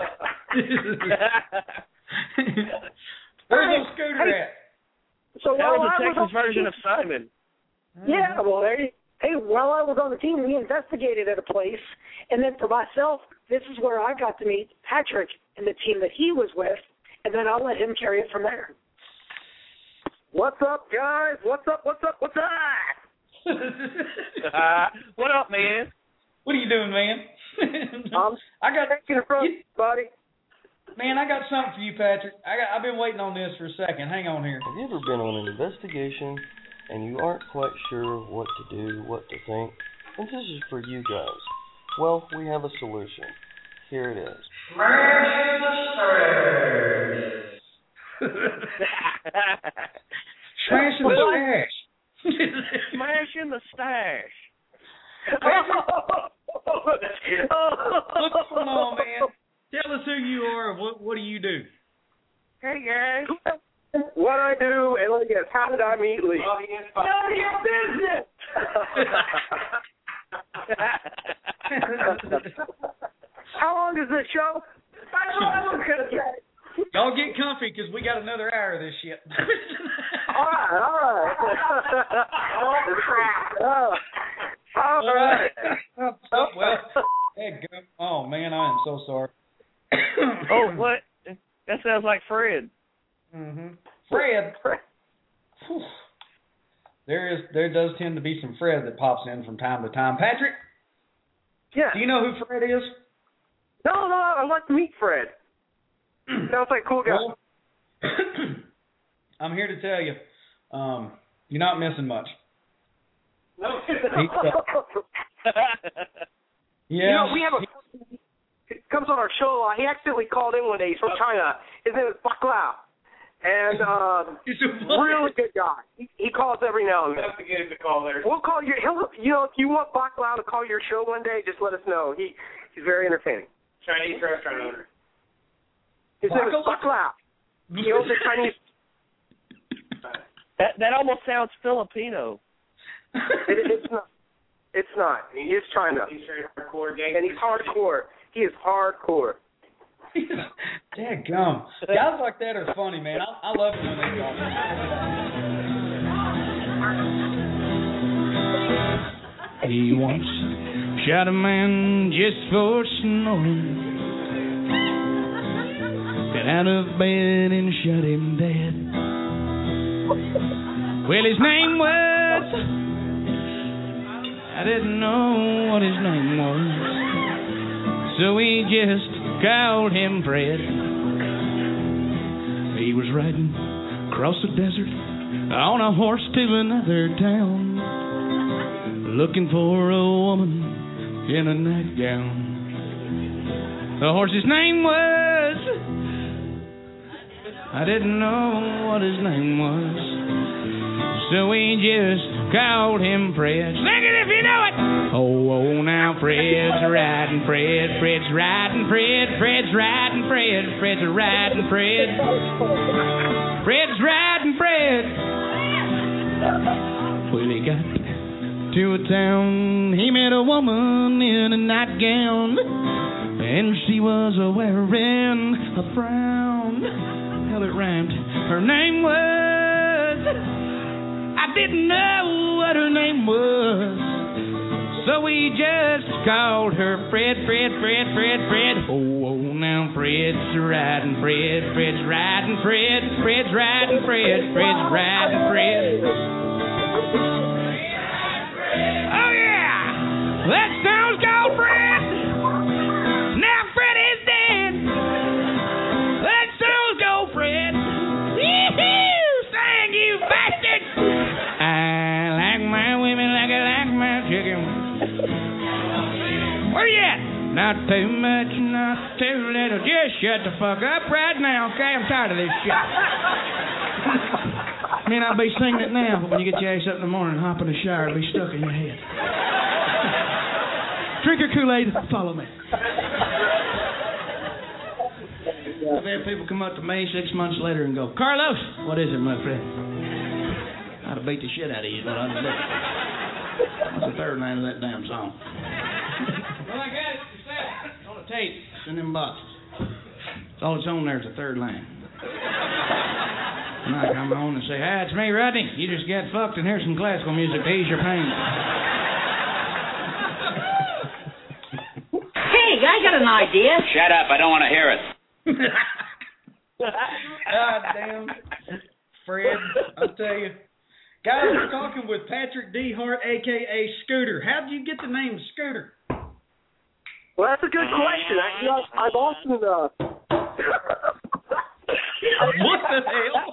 Speaker 5: Where's the scooter at?
Speaker 12: So
Speaker 6: that was a Texas version of Simon.
Speaker 12: Yeah, well, while I was on the team, we investigated at a place, and then for myself, this is where I got to meet Patrick and the team that he was with, and then I'll let him carry it from there.
Speaker 6: What's up, guys? What's up? What up, man?
Speaker 5: What are you doing, man?
Speaker 6: I got taking it from you, buddy.
Speaker 5: Man, I got something for you, Patrick. I've been waiting on this for a second. Hang on here.
Speaker 13: Have you ever been on an investigation and you aren't quite sure what to do, what to think? And this is for you guys. Well, we have a solution. Here it is.
Speaker 5: Smashing the stash.
Speaker 6: Smashing the stash.
Speaker 5: What's going on, man? Tell us who you are. What do you do?
Speaker 6: Hey, guys. What I do, and look at how did I meet Lee? None of your business. How long is this show?
Speaker 5: Y'all get comfy because we got another hour of this shit.
Speaker 6: All right. All right.
Speaker 5: Oh, man, I am so sorry.
Speaker 6: Oh, what? That sounds like Fred.
Speaker 5: Mm-hmm. Fred. There does tend to be some Fred that pops in from time to time. Patrick?
Speaker 6: Yeah.
Speaker 5: Do you know who Fred is?
Speaker 6: No, I'd like to meet Fred. Sounds like a cool guy.
Speaker 5: Well, I'm here to tell you, you're not missing much.
Speaker 6: No.
Speaker 5: Yeah.
Speaker 6: We have he comes on our show. He accidentally called in one day. He's from China. His name is Bak Lao. And really good guy. He calls every now and then. That's to get him to call there. We'll call you. If you want Bak Lao to call your show one day, just let us know. He's very entertaining. Chinese restaurant owner. His name is Bak Lao. He owns a Chinese. That almost sounds Filipino. It's not. It's not. He is China. He's very hardcore, gang. And he's hardcore. He is hardcore.
Speaker 5: Dadgum. Guys like that are funny, man. I love it when they talk.
Speaker 11: He once shot a man just for snoring. Got out of bed and shot him dead. Well, his name was... I didn't know what his name was, so we just called him Fred. He was riding across the desert on a horse to another town, looking for a woman in a nightgown. The horse's name was... I didn't know what his name was, so we just called him Fred. Sing it if you know it! Oh, now Fred's riding Fred. Fred's riding Fred. Fred's riding Fred. Fred's riding Fred. Fred's riding Fred. Well, he got to a town. He met a woman in a nightgown, and she was wearing a frown. Hell, it rhymed. Her name was... I didn't know what her name was, So we just called her Fred. Oh, now Fred's riding Fred. Fred's riding Fred. Fred's riding Fred. Fred's riding Fred. Oh, yeah. That song's called Fred. Now Fred is dead. That song's called Fred. Sing, you bastard. I like my women like I like my chicken. Where you at? Not too much, not too little. Just shut the fuck up right now, okay? I'm tired of this shit. Man, I'll be singing it now, but when you get your ass up in the morning and hop in the shower, it'll be stuck in your head. Drink your Kool-Aid, follow me. I've had people come up to me 6 months later and go, Carlos, what is it, my friend? I'd have beat the shit out of you, but I'd have done. What's the third line of that damn song? Well, I got it. It's on the tape. It's in them boxes. It's all that's on there is the third line. And I come on and say, hi, it's me, Rodney. You just got fucked, and here's some classical music to ease your pain.
Speaker 14: Hey, I got an idea.
Speaker 1: Shut up. I don't want to hear it.
Speaker 5: God damn. Fred, I'll tell you. Guys, we're talking with Patrick D. Hart, a.k.a. Scooter. How did you get the name Scooter?
Speaker 6: Well, that's a good question. I've often...
Speaker 5: What the hell?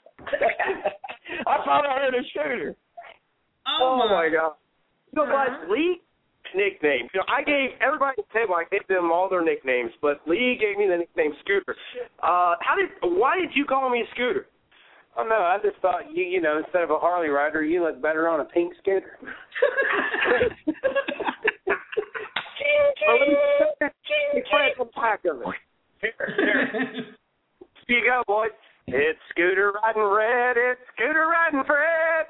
Speaker 6: I thought I heard a shooter. Oh my God. You know what? Lee nickname. You know, I gave everybody at the table, I gave them all their nicknames, but Lee gave me the nickname Scooter. Why did you call me Scooter?
Speaker 8: Oh, no, I just thought, you know, instead of a Harley rider, you look better on a pink scooter. Here you go, boys. It's Scooter riding red. It's Scooter riding Fred.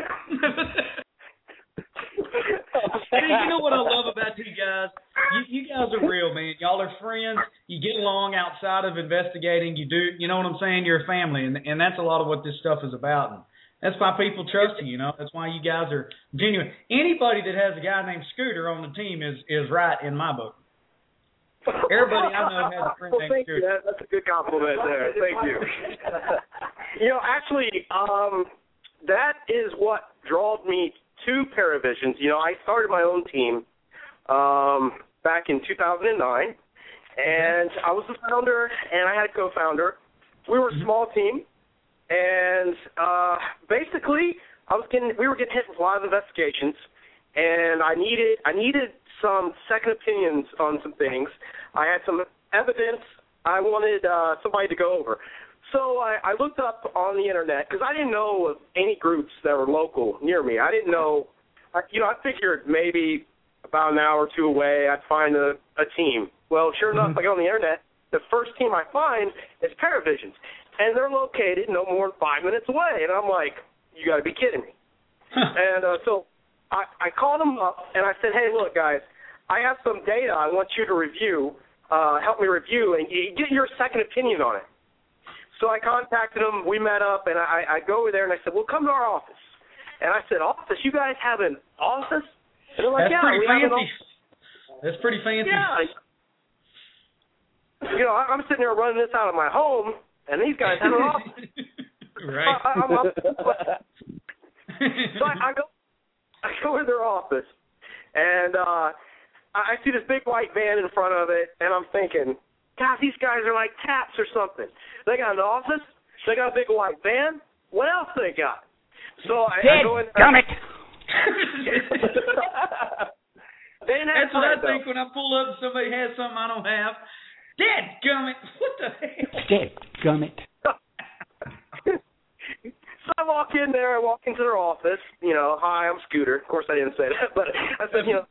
Speaker 5: You know what I love about you guys? You guys are real, man. Y'all are friends. You get along outside of investigating. You do, you know what I'm saying? You're a family, and that's a lot of what this stuff is about. And that's why people trust you, you know. That's why you guys are genuine. Anybody that has a guy named Scooter on the team is right in my book. Everybody I know has a friend named
Speaker 6: thank
Speaker 5: Scooter.
Speaker 6: You. That's a good compliment there. Thank you. You know, actually, that is what drew me to Paravisions. You know, I started my own team back in 2009, and I was the founder, and I had a co-founder. We were a small team, and basically, we were getting hit with a lot of investigations, and I needed some second opinions on some things. I had some evidence I wanted somebody to go over. So I looked up on the internet because I didn't know of any groups that were local near me. I didn't know, I figured maybe about an hour or two away I'd find a team. Well, sure enough, I go on the internet. The first team I find is Paravisions, and they're located no more than 5 minutes away. And I'm like, you got to be kidding me. And so I called them up, and I said, hey, look, guys, I have some data I want you to review, help me review, and get your second opinion on it. So I contacted them, we met up, and I go over there, and I said, well, come to our office. And I said, office? You guys have an office? And they're like,
Speaker 5: That's
Speaker 6: yeah,
Speaker 5: pretty
Speaker 6: we have an
Speaker 5: fancy.
Speaker 6: office.
Speaker 5: That's pretty fancy.
Speaker 6: Yeah. You know, I'm sitting there running this out of my home, and these guys have an office.
Speaker 5: Right.
Speaker 6: So I go to their office, and I see this big white van in front of it, and I'm thinking, God, these guys are like taps or something. They got an office, they got a big white van. What else they got? So I go in.
Speaker 14: Gummit.
Speaker 5: That's what I think when I pull up and somebody has something I don't have. Dadgummit. What the hell?
Speaker 14: Dadgummit.
Speaker 6: So I walk in there, I walk into their office, you know, hi, I'm Scooter. Of course I didn't say that, but I said, you know,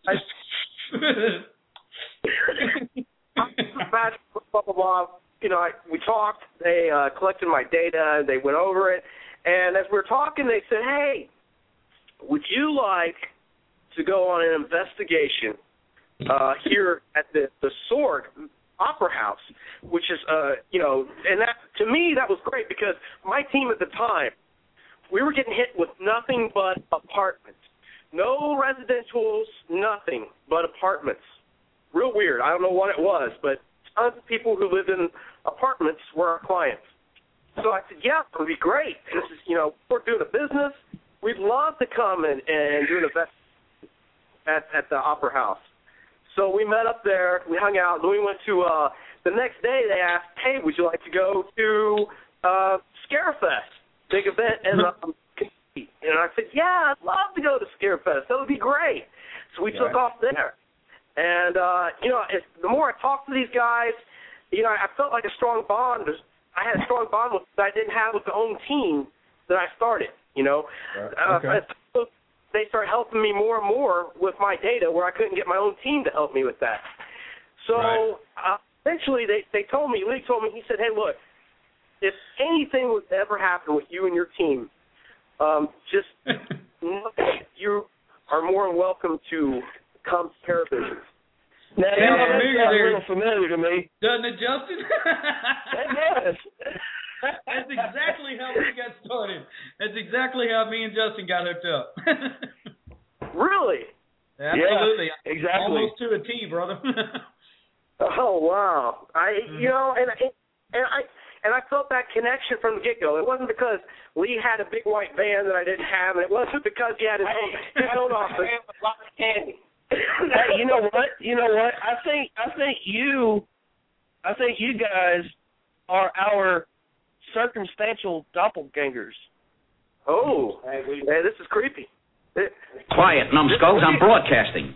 Speaker 6: blah, blah, blah. You know, we talked, they collected my data, they went over it, and as we were talking, they said, hey, would you like to go on an investigation here at the Sword Opera House, which is, you know, and that, to me, that was great because my team at the time, we were getting hit with nothing but apartments. No residentials, nothing but apartments. Real weird. I don't know what it was, but tons of people who lived in apartments were our clients. So I said, yeah, it would be great. This is, we're doing a business. We'd love to come and do an event at the Opera House. So we met up there. We hung out. Then we went to the next day. They asked, hey, would you like to go to Scarefest, big event in Kentucky? And I said, yeah, I'd love to go to Scarefest. That would be great. So we took off there. And, the more I talked to these guys, I felt like a strong bond. I had a strong bond with that I didn't have with the own team that I started, They started helping me more and more with my data where I couldn't get my own team to help me with that. So eventually Lee told me, he said, hey, look, if anything would ever happen with you and your team, just you are more than welcome to come to Paravision.
Speaker 13: Now, that's a little familiar to me.
Speaker 5: Doesn't it, Justin?
Speaker 13: It does.
Speaker 5: That's exactly how we got started. That's exactly how me and Justin got hooked up.
Speaker 6: Really?
Speaker 5: Absolutely.
Speaker 13: Yeah, exactly.
Speaker 5: Almost to a T, brother.
Speaker 6: Oh, wow. I felt that connection from the get-go. It wasn't because Lee had a big white van that I didn't have, and it wasn't because he had his own office.
Speaker 13: Hey, you know what? I think you guys are our circumstantial doppelgangers.
Speaker 6: Oh, hey, this is creepy.
Speaker 14: Quiet, numbskulls. I'm broadcasting.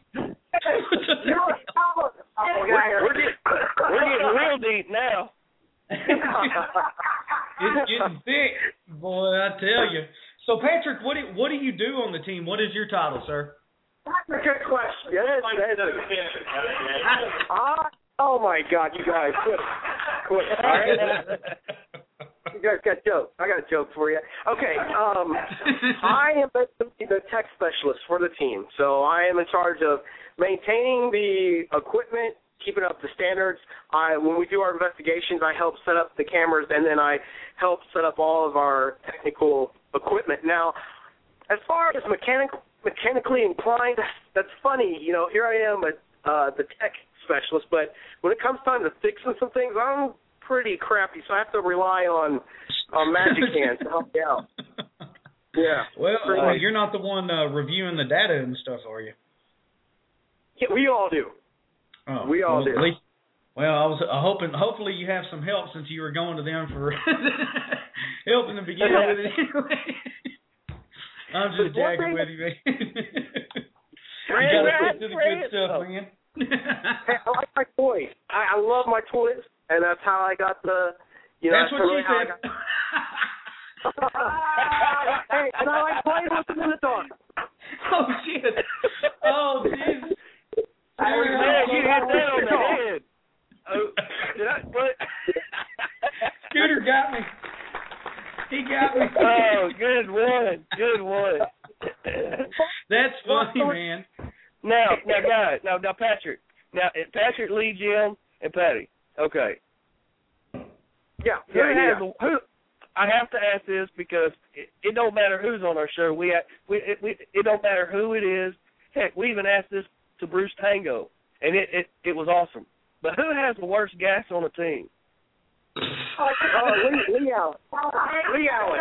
Speaker 13: We're getting real deep now.
Speaker 5: It's getting thick, boy, I tell you. So, Patrick, what do you do on the team? What is your title, sir?
Speaker 6: That's a good question. Oh, my God, you guys. Quit. All right. You guys got jokes. I got a joke for you. Okay. I am the tech specialist for the team. So I am in charge of maintaining the equipment, keeping up the standards. When we do our investigations, I help set up the cameras, and then I help set up all of our technical equipment. Now, as far as mechanically inclined, that's funny. Here I am, the tech specialist, but when it comes time to fixing some things, I'm pretty crappy, so I have to rely on Magic Hands to help me out. Yeah.
Speaker 5: Well, you're not the one reviewing the data and stuff, are you?
Speaker 6: Yeah, we all do.
Speaker 5: Oh,
Speaker 6: we all do.
Speaker 5: Well, I was hoping. Hopefully, you have some help since you were going to them for help in the beginning with it. I'm just jagging with you, man. You gotta stick to the good stuff, man.
Speaker 6: Hey, I like my toys. I love my toys, and that's how I got the.
Speaker 5: That's what she said.
Speaker 6: Hey, and I like playing with them in the dark.
Speaker 5: Oh shit! Oh jeez!
Speaker 13: You hit that on the head. Oh, did I? What?
Speaker 5: Scooter got me. He got me.
Speaker 13: Oh, good one. Good one.
Speaker 5: That's funny, man.
Speaker 13: Now, guys. Now, Patrick. Now, Patrick, Lee, Jim, and Patty. Okay.
Speaker 6: Yeah.
Speaker 13: Who? I have to ask this because it don't matter who's on our show. It don't matter who it is. Heck, we even asked this to Bruce Tango, and it was awesome. But who has the worst gas on the team?
Speaker 6: Lee Allen. Lee Allen.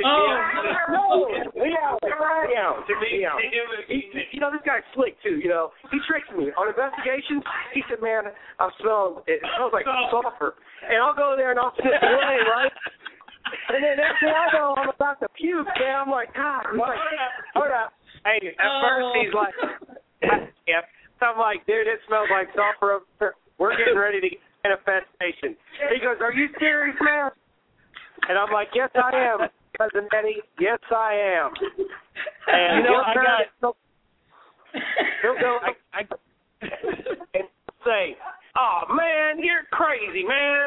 Speaker 6: Lee Allen. This guy's slick, too. He tricks me. On investigations, he said, man, I'm smelling, it smells like sulfur. And I'll go there and I'll sit away, right? And then next thing I know, I'm about to puke, man. I'm like, God. I'm like, hold up. Hey, at first he's like, yeah. I'm like, dude, it smells like sulfur. We're getting ready to get an infestation. He goes, are you serious, man? And I'm like, yes, I am, Cousin Eddie. Yes, I am. And he'll go and say, oh, man, you're crazy, man.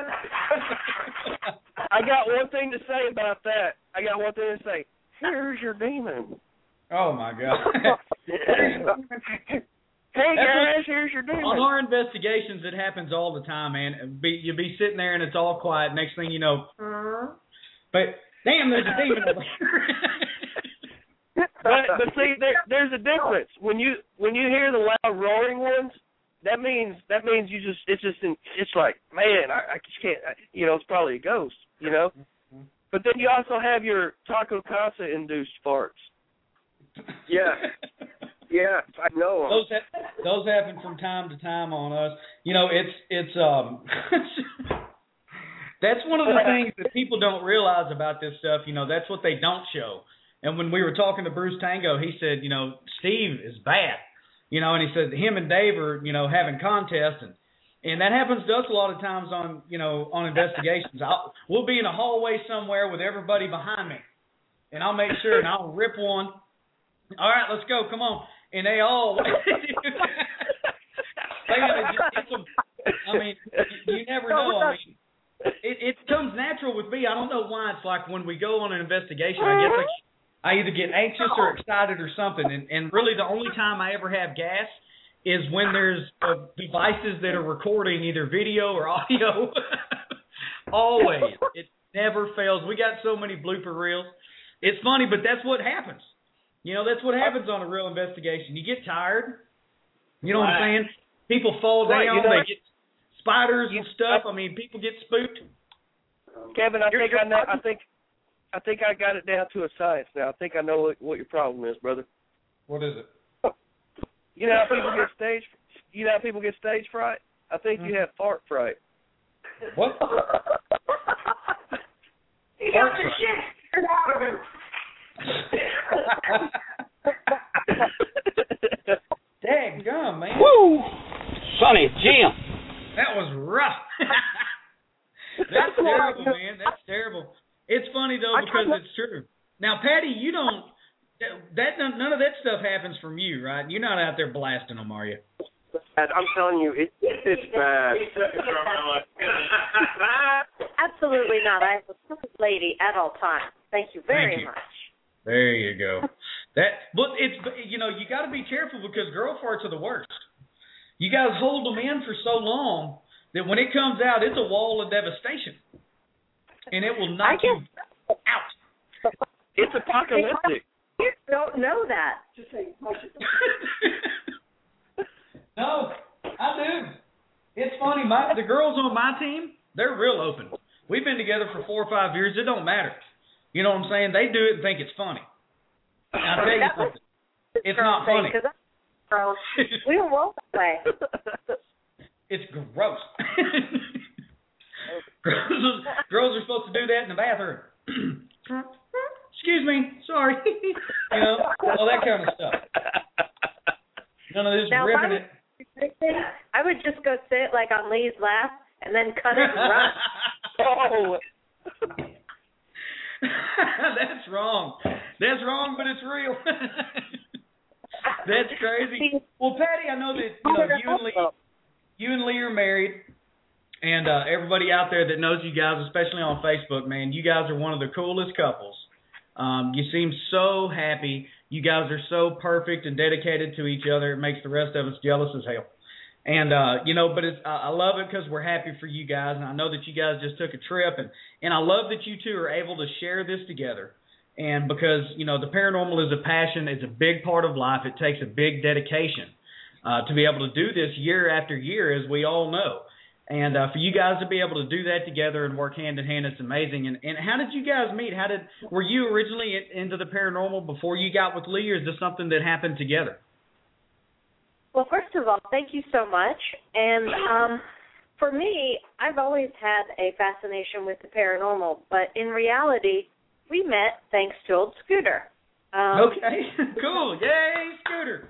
Speaker 13: I got one thing to say about that. Here's your demon.
Speaker 5: Oh, my God.
Speaker 13: Hey, guys, here's your demon.
Speaker 5: On our investigations, it happens all the time, man. You'll be sitting there, and it's all quiet. Next thing you know, but, damn, there's a demon over here.
Speaker 13: But see, there's a difference. When you hear the loud roaring ones, that means it's like, man, I just can't. It's probably a ghost. But then you also have your Taco Casa induced farts.
Speaker 6: Yeah. Yeah, I know.
Speaker 5: Those happen from time to time on us. It's that's one of the things that people don't realize about this stuff. That's what they don't show. And when we were talking to Bruce Tango, he said, Steve is bad. And he said him and Dave are, having contests, and that happens to us a lot of times on, on investigations. We'll be in a hallway somewhere with everybody behind me, and I'll make sure, and I'll rip one. All right, let's go. Come on. And they all, you never know. It comes natural with me. I don't know why. It's like when we go on an investigation, I guess I either get anxious or excited or something. And really the only time I ever have gas is when there's devices that are recording either video or audio. Always. It never fails. We got so many blooper reels. It's funny, but that's what happens. That's what happens on a real investigation. You get tired. You know what I'm saying? People fall down. They get spiders and stuff. People get spooked.
Speaker 13: Kevin, I think I got it down to a science now. I think I know what your problem is, brother.
Speaker 5: What is it?
Speaker 13: You know how people get stage fright? I think you have fart fright.
Speaker 5: What?
Speaker 12: He got the shit scared out of him.
Speaker 5: Daggum, man.
Speaker 1: Woo! Sonny, Jim.
Speaker 5: That was rough. That's terrible, man. That's terrible. It's funny, though, because it's true. Now, Patty, you don't... none of that stuff happens from you, right? You're not out there blasting them, are you?
Speaker 6: I'm telling you, it's bad.
Speaker 9: Absolutely not. I am a perfect lady at all times. Thank you very much.
Speaker 5: There you go. But it's you got to be careful because girl farts are the worst. You guys hold them in for so long that when it comes out, it's a wall of devastation, and it will knock you out.
Speaker 13: It's apocalyptic.
Speaker 9: You don't know that.
Speaker 12: Just say,
Speaker 5: No, I do. It's funny. The girls on my team, they're real open. We've been together for 4 or 5 years. It don't matter. You know what I'm saying? They do it and think it's funny. I'll tell you something. It's not funny.
Speaker 9: Gross. We don't roll that way.
Speaker 5: It's gross. Girls are supposed to do that in the bathroom. Excuse me. Sorry. All that kind of stuff. None of this ripping it.
Speaker 9: I would just go sit like on Lee's lap and then cut it and run.
Speaker 13: Oh.
Speaker 5: That's wrong. That's wrong, but it's real. That's crazy. Well, Patty, I know that you and Lee are married, and everybody out there that knows you guys, especially on Facebook, man, you guys are one of the coolest couples. You seem so happy. You guys are so perfect and dedicated to each other. It makes the rest of us jealous as hell. And, but I love it because we're happy for you guys. And I know that you guys just took a trip. And I love that you two are able to share this together. And because, the paranormal is a passion. It's a big part of life. It takes a big dedication to be able to do this year after year, as we all know. And for you guys to be able to do that together and work hand in hand, it's amazing. And how did you guys meet? Were you originally into the paranormal before you got with Lee, or is this something that happened together?
Speaker 9: Well, first of all, thank you so much. And for me, I've always had a fascination with the paranormal, but in reality, we met thanks to old Scooter.
Speaker 5: Okay, cool. Yay, Scooter.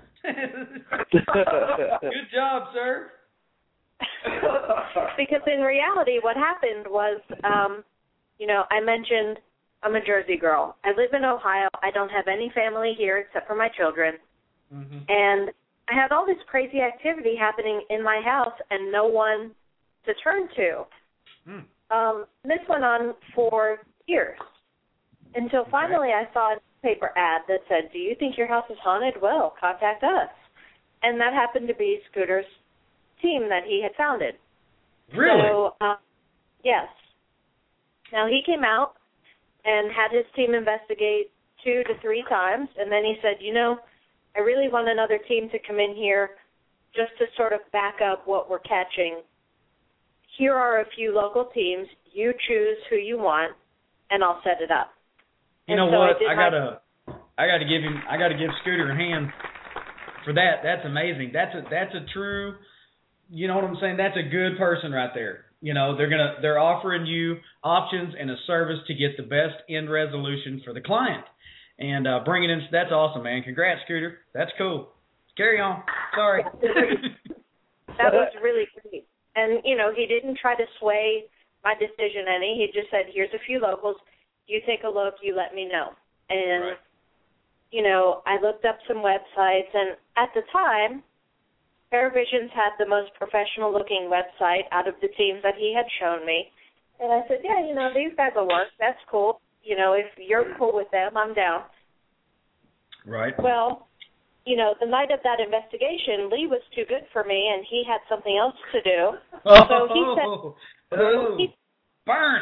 Speaker 5: Good job, sir.
Speaker 9: Because in reality, what happened was, I mentioned I'm a Jersey girl. I live in Ohio. I don't have any family here except for my children. Mm-hmm. And I had all this crazy activity happening in my house and no one to turn to. This went on for years until finally I saw a newspaper ad that said, "Do you think your house is haunted? Well, contact us." And that happened to be Scooter's team that he had founded.
Speaker 5: Really?
Speaker 9: So, yes. Now, he came out and had his team investigate 2 to 3 times, and then he said, I really want another team to come in here just to sort of back up what we're catching. Here are a few local teams. You choose who you want, and I'll set it up.
Speaker 5: You know what? I gotta give Scooter a hand for that. That's amazing. That's a true. You know what I'm saying? That's a good person right there. They're offering you options and a service to get the best end resolution for the client, and bringing in. That's awesome, man. Congrats, Scooter. That's cool. Carry on. Sorry.
Speaker 9: That was really great. And, he didn't try to sway my decision any. He just said, here's a few locals. You take a look. You let me know. And, I looked up some websites. And at the time, Paravisions had the most professional-looking website out of the teams that he had shown me. And I said, yeah, these guys will work. That's cool. If you're cool with them, I'm down.
Speaker 5: Right.
Speaker 9: Well, the night of that investigation, Lee was too good for me, and he had something else to do. So he said,
Speaker 5: burn.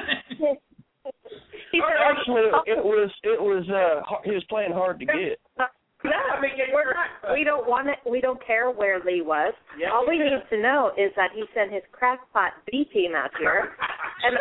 Speaker 9: He said,
Speaker 13: actually, it was he was playing hard to get.
Speaker 9: No, we don't want it. We don't care where Lee was. Yes. All we need to know is that he sent his crackpot B team out here, and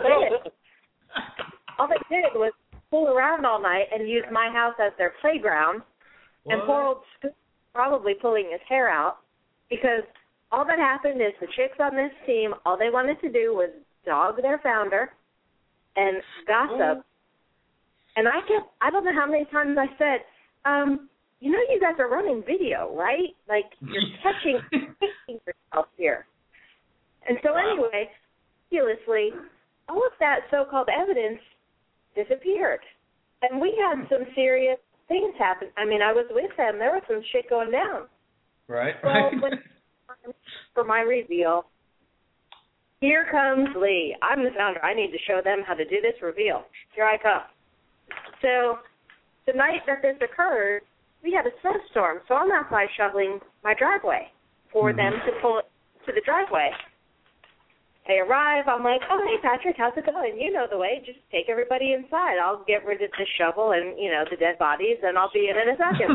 Speaker 9: all they did was fool around all night and use my house as their playground. What? And poor old Scoot probably pulling his hair out because all that happened is the chicks on this team, all they wanted to do was dog their founder and gossip. And I don't know how many times I said, you guys are running video, right? Like, you're catching yourself here. And so anyway, miraculously, all of that so-called evidence disappeared. And we had some serious things happen. I mean, I was with them. There was some shit going down.
Speaker 5: Right.
Speaker 9: Well, for my reveal, here comes Lee. I'm the founder. I need to show them how to do this reveal. Here I come. So the night that this occurred, we had a snowstorm, so I'm outside shoveling my driveway for them to pull it to the driveway. They arrive. I'm like, oh, hey, Patrick, how's it going? You know the way. Just take everybody inside. I'll get rid of the shovel and, the dead bodies, and I'll be in a second.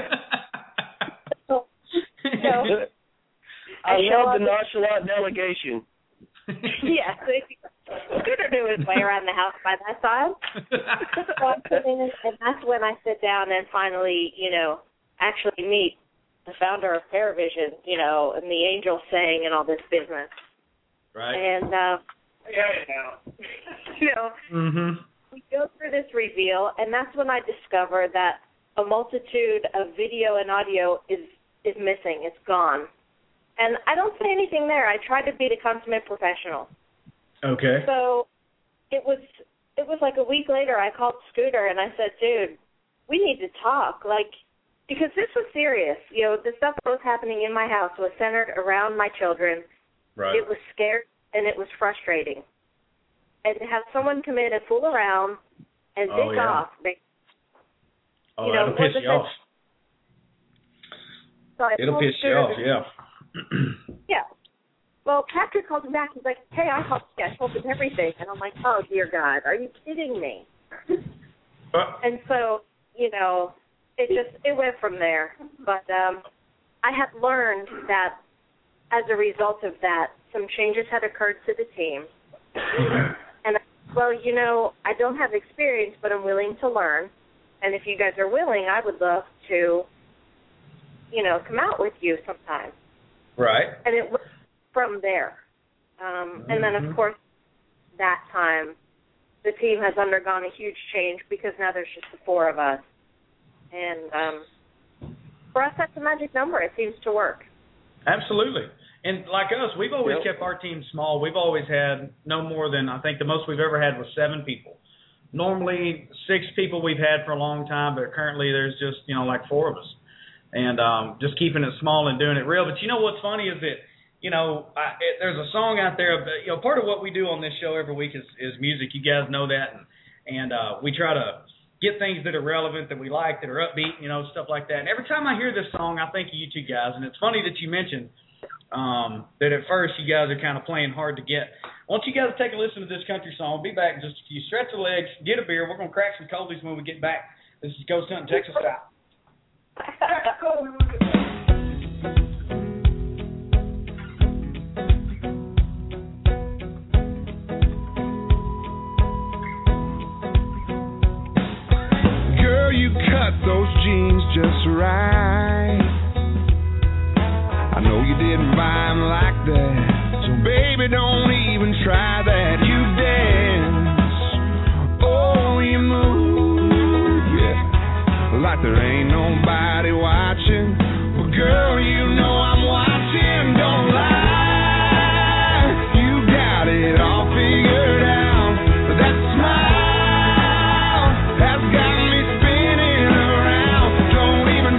Speaker 13: I love the nonchalant delegation.
Speaker 9: Yeah. Scooter knew his way around the house by that time. And that's when I sit down and finally, actually meet the founder of Paravision, and the angel saying and all this business.
Speaker 5: Right.
Speaker 9: And, we go through this reveal, and that's when I discover that a multitude of video and audio is missing. It's gone. And I don't say anything there. I try to be the consummate professional.
Speaker 5: Okay.
Speaker 9: So it was like a week later I called Scooter, and I said, dude, we need to talk. Because this was serious. The stuff that was happening in my house was centered around my children. Right. It was scary, and it was frustrating. And to have someone come in and fool around and dick off.
Speaker 5: That'll piss you off.
Speaker 9: So
Speaker 5: it'll piss you off, yeah.
Speaker 9: Yeah. Well, Patrick called me back. He's like, hey, I told him everything. And I'm like, oh, dear God, are you kidding me? And so, it went from there. But I had learned that as a result of that, some changes had occurred to the team. And, I don't have experience, but I'm willing to learn. And if you guys are willing, I would love to, come out with you sometime.
Speaker 5: Right.
Speaker 9: And it went from there. And then, of course, that time, the team has undergone a huge change because now there's just the 4 of us. And for us, that's a magic number. It seems to work.
Speaker 5: Absolutely. And like us, we've always kept our team small. We've always had no more than, I think the most we've ever had was 7 people. Normally 6 people we've had for a long time, but currently there's just, 4 of us. And just keeping it small and doing it real. But what's funny is that, there's a song out there. Part of what we do on this show every week is music. You guys know that. And we try to get things that are relevant, that we like, that are upbeat, stuff like that. And every time I hear this song, I think of you 2 guys. And it's funny that you mentioned that at first you guys are kind of playing hard to get. Why don't you guys take a listen to this country song? We'll be back in just a few. Stretch the legs, get a beer. We're going to crack some coldies when we get back. This is Ghost Hunting Texas Style.
Speaker 11: Girl, you cut those jeans just right. I know you didn't buy them like that, so baby, don't even try that. You dance, oh, you move, yeah, like there ain't nobody watching. Well, girl, you know I'm watching, don't lie. You got it all figured out, but that smile has got me spinning around. Don't even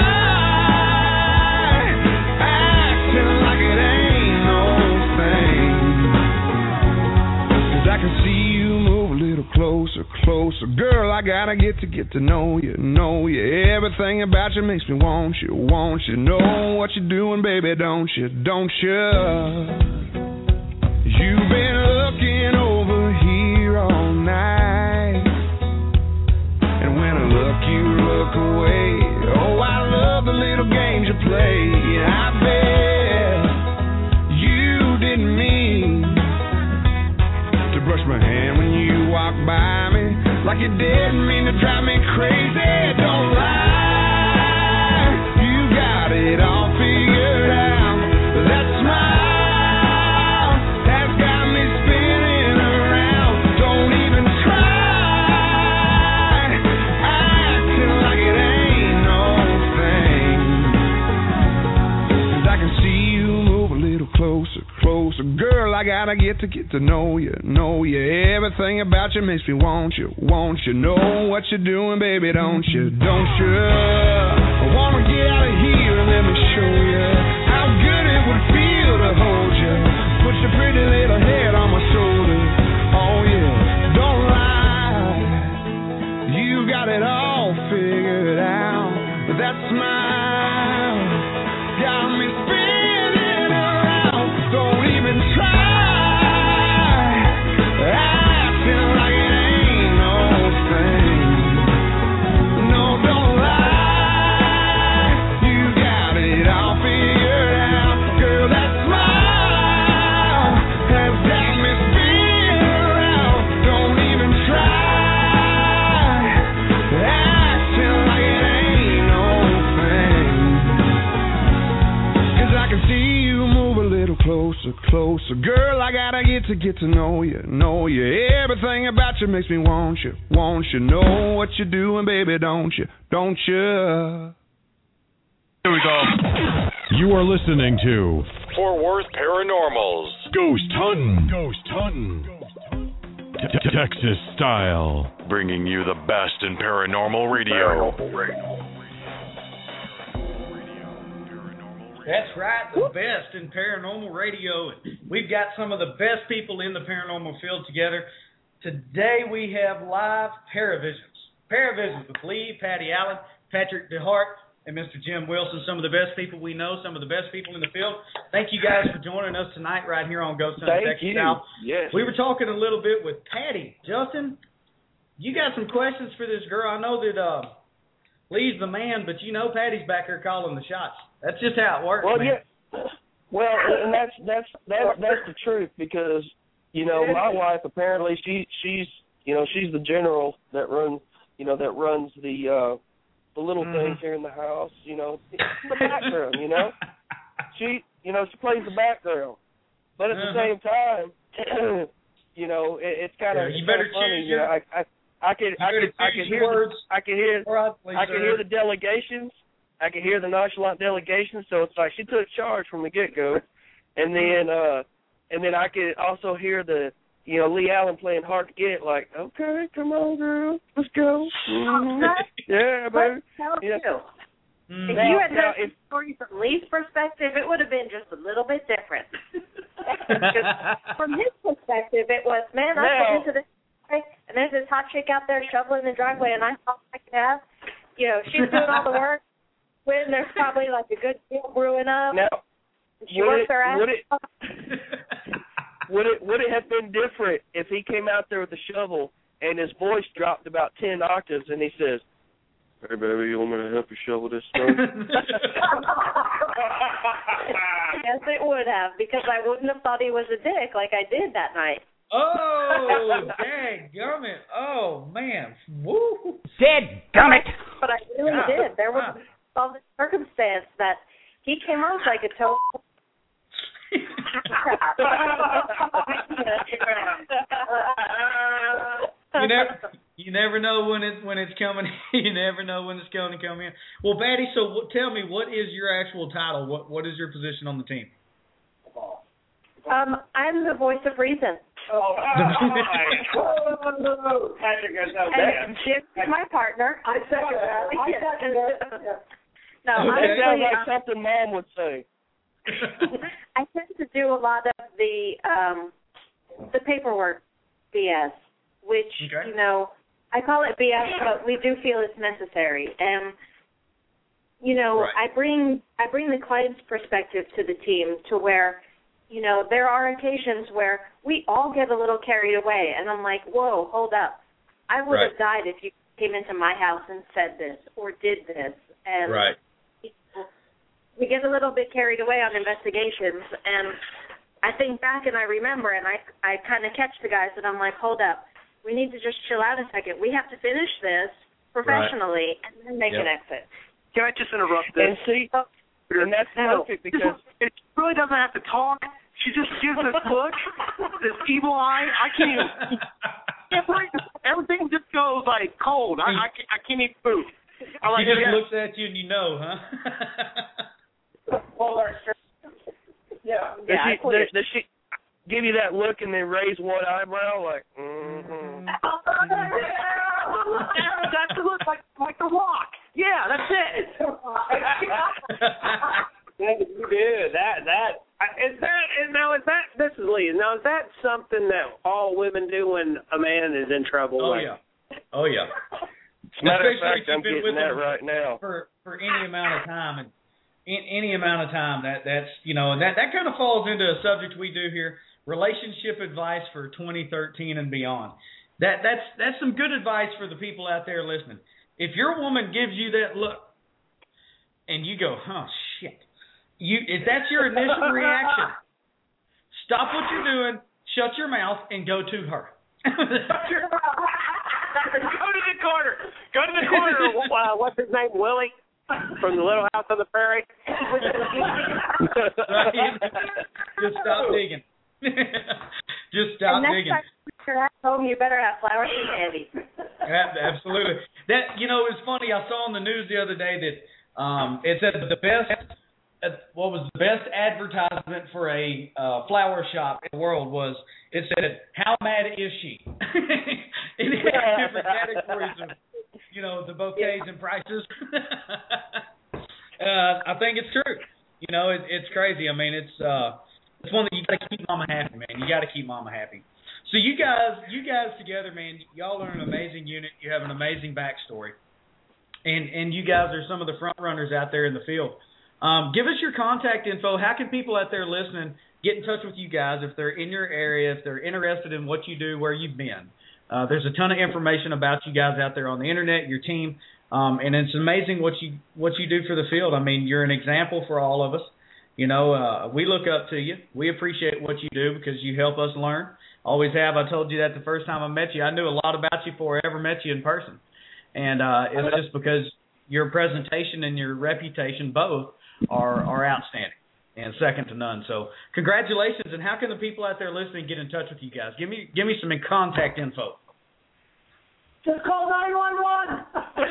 Speaker 11: try acting like it ain't no thing, 'cause I can see you move a little closer, closer. Girl, I gotta get to know you, know you. Everything about you makes me want you, want you. Know what you're doing, baby, don't you, don't you? You've been looking over here all night, and when I look, you look away. Oh, I love the little games you play. I bet you didn't mean to brush my hand when you walk by me, like you didn't mean to drive me crazy. Don't lie, you got it all figured out. That smile has got me spinning around. Don't even try acting like it ain't no thing, 'cause I can see you move a little closer, closer. Girl, I gotta get to know you, know you. Everything about you makes me want you, want you. Know what you're doing, baby, don't you, don't you? I wanna get out of here and let me show you how good it would feel to hold you. Put your pretty little head on my shoulder. Oh yeah, don't lie, you got it all figured out. But that smile got me spinning around. Don't even try acting like it ain't no thing. No, don't lie, you got it all figured out. Girl, that smile has got me spinning around. Don't even try acting like it ain't no thing, 'cause I can see you move a little closer, closer. Girl, I gotta get to know you, know you. Everything about you makes me want you, want you. Know what you're doing, baby, don't you, don't you?
Speaker 3: Here we go.
Speaker 4: You are listening to
Speaker 3: Fort Worth Paranormals.
Speaker 4: Ghost Hunting. Ghost Hunting. Texas Style.
Speaker 3: Bringing you the best in paranormal radio.
Speaker 5: That's right, the best in paranormal radio. We've got some of the best people in the paranormal field together. Today we have live Paravisions. Paravisions with Lee, Patty Allen, Patrick DeHart, and Mr. Jim Wilson. Some of the best people we know, some of the best people in the field. Thank you guys for joining us tonight right here on Ghost Hunting Texas Style.
Speaker 13: Yes.
Speaker 5: We were talking a little bit with Patty. Justin, you got some questions for this girl. I know that Lee's the man, but you know Patty's back there calling the shots. That's just how it works.
Speaker 13: Well,
Speaker 5: man.
Speaker 13: yeah. Well, and that's the truth, because my wife apparently she's the general that runs the little things here in the house. The background. She plays the background, but at the same time, it's kind of
Speaker 5: you better
Speaker 13: funny.
Speaker 5: choose
Speaker 13: I can hear the delegations. I can hear the nonchalant delegations. So it's like she took charge from the get-go, and then I could also hear the Lee Allen playing hard to get. Like, okay, come on, girl, let's go. Mm-hmm. Yeah, baby.
Speaker 9: If you had heard the story from Lee's perspective, it would have been just a little bit different. From his perspective, it was, man, I come into this driveway, and there's this hot chick out there shoveling the driveway, and I thought I could have, she's doing all the work. When there's probably like a good deal brewing up.
Speaker 13: Now,
Speaker 9: she works her ass off.
Speaker 13: would it have been different if he came out there with a shovel and his voice dropped about 10 octaves and he says, "Hey baby, you want me to help you shovel this snow?"
Speaker 9: Yes, it would have, because I wouldn't have thought he was a dick like I did that night.
Speaker 5: Oh, dadgummit. Oh, man. Woo.
Speaker 14: Dadgummit.
Speaker 9: But I really did. There was all the circumstance that he came off like a total...
Speaker 5: You never know when it's coming. You never know when it's going to come in. Well, Batty, so tell me, what is your actual title? What is your position on the team?
Speaker 9: I'm the voice of reason.
Speaker 6: Patrick,
Speaker 9: and Jim's my partner.
Speaker 12: I second that.
Speaker 9: No,
Speaker 13: that
Speaker 9: honestly,
Speaker 13: sounds like something Mom would say.
Speaker 9: I tend to do a lot of the paperwork BS, which, you know, I call it BS, but we do feel it's necessary. And, you know, right. I bring the client's perspective to the team to where, you know, there are occasions where we all get a little carried away, and I'm like, whoa, hold up. I would have died if you came into my house and said this or did this. And we get a little bit carried away on investigations, and I think back and I remember, and I kind of catch the guys, and I'm like, hold up. We need to just chill out a second. We have to finish this professionally and then make an exit.
Speaker 6: Can I just interrupt this?
Speaker 13: And see, and that's perfect because
Speaker 6: it really doesn't have to talk. She just gives this look, this evil eye. I can't even. Everything just goes like cold. I can't even move.
Speaker 5: She just looks at you and you know, huh?
Speaker 13: Yeah. Does she give you that look and then raise one eyebrow like, mm-hmm.
Speaker 6: That's the look like the Rock. Yeah, that's it.
Speaker 8: Dude, this is Lee. Now, is that something that all women do when a man is in trouble?
Speaker 5: Oh, yeah. Oh, yeah.
Speaker 13: Matter of fact, I'm getting that right now.
Speaker 5: For any amount of time, and any amount of time, that's, you know, that kind of falls into a subject we do here, relationship advice for 2013 and beyond. That's some good advice for the people out there listening. If your woman gives you that look, and you go, oh, shit, if that's your initial reaction, stop what you're doing, shut your mouth, and go to her.
Speaker 8: Go to the corner. Go to the corner. What's his name? Willie from the Little House on the Prairie.
Speaker 5: Right? Just stop digging. Just stop digging.
Speaker 9: Next time you're at home, you better have flowers and candy.
Speaker 5: Absolutely. That, you know, it's funny. I saw on the news the other day that it said the best advertisement for a flower shop in the world was, it said, how mad is she? It had different categories of, you know, the bouquets and prices. I think it's true. You know, it's crazy. I mean, it's one that you got to keep Mama happy, man. You got to keep Mama happy. So you guys together, man, y'all are an amazing unit. You have an amazing backstory. And you guys are some of the front runners out there in the field. Give us your contact info. How can people out there listening get in touch with you guys if they're in your area, if they're interested in what you do, where you've been? There's a ton of information about you guys out there on the internet, your team, and it's amazing what you do for the field. I mean, you're an example for all of us. You know, we look up to you. We appreciate what you do because you help us learn. Always have. I told you that the first time I met you. I knew a lot about you before I ever met you in person. And it's just because your presentation and your reputation both are outstanding and second to none. So congratulations. And how can the people out there listening get in touch with you guys? Give me some contact info.
Speaker 12: Just call 911.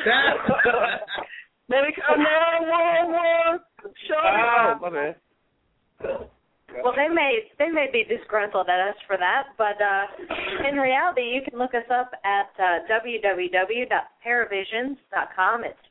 Speaker 13: Maybe call 911.
Speaker 8: Oh, my man.
Speaker 9: Well, they may be disgruntled at us for that, but in reality, you can look us up at www.paravisions.com. It's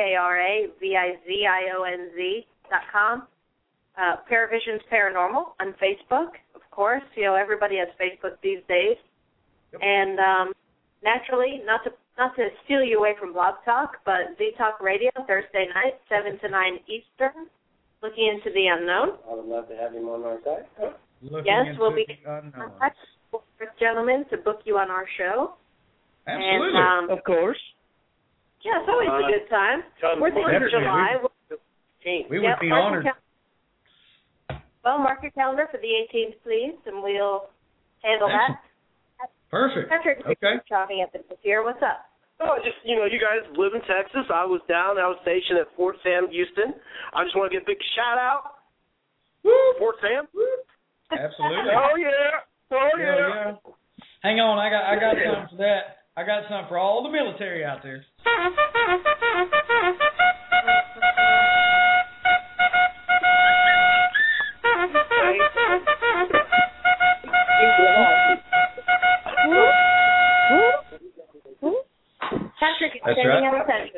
Speaker 9: PARAVIZIONZ.com. Paravisions Paranormal on Facebook, of course. You know, everybody has Facebook these days. Yep. And naturally, not to steal you away from Blog Talk, but Z-Talk Radio, Thursday night, 7 to 9 Eastern. Looking into the unknown.
Speaker 8: I would love to have him on our side.
Speaker 9: we'll be gentlemen to book you on our show.
Speaker 5: Absolutely.
Speaker 9: And,
Speaker 13: of course.
Speaker 9: Yeah, it's always a good time. We're thinking July.
Speaker 5: We would be honored.
Speaker 9: Well, mark your calendar for the 18th, please, and we'll handle that.
Speaker 5: Perfect.
Speaker 9: Patrick,
Speaker 5: okay.
Speaker 9: Shopping at this year. What's up?
Speaker 6: Oh, just, you guys live in Texas. I was stationed at Fort Sam, Houston. I just want to give a big shout out. Woo, Fort Sam.
Speaker 5: Absolutely.
Speaker 6: Oh, yeah. Oh, yeah.
Speaker 5: Hang on, I got something for that. I got something for all the military out there.
Speaker 9: Patrick is
Speaker 5: That's
Speaker 9: sending
Speaker 5: right.
Speaker 9: out attention.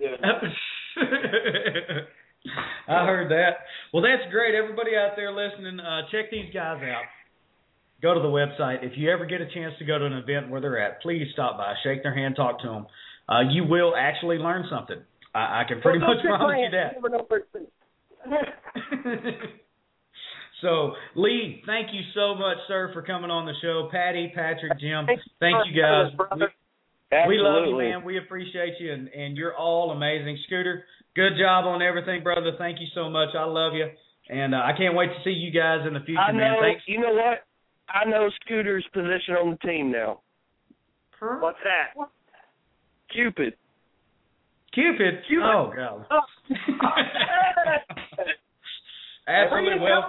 Speaker 5: I heard that. Well, that's great. Everybody out there listening, check these guys out. Go to the website. If you ever get a chance to go to an event where they're at, please stop by, shake their hand, talk to them. You will actually learn something. I can pretty much promise you that. So, Lee, thank you so much, sir, for coming on the show. Patty, Patrick, Jim, thank you guys. We love you, man. We appreciate you, and you're all amazing. Scooter, good job on everything, brother. Thank you so much. I love you, and I can't wait to see you guys in the future, man. Thanks.
Speaker 13: You know what? I know Scooter's position on the team now.
Speaker 6: What's that?
Speaker 13: Cupid.
Speaker 5: Cupid? Oh, God. Absolutely. Well,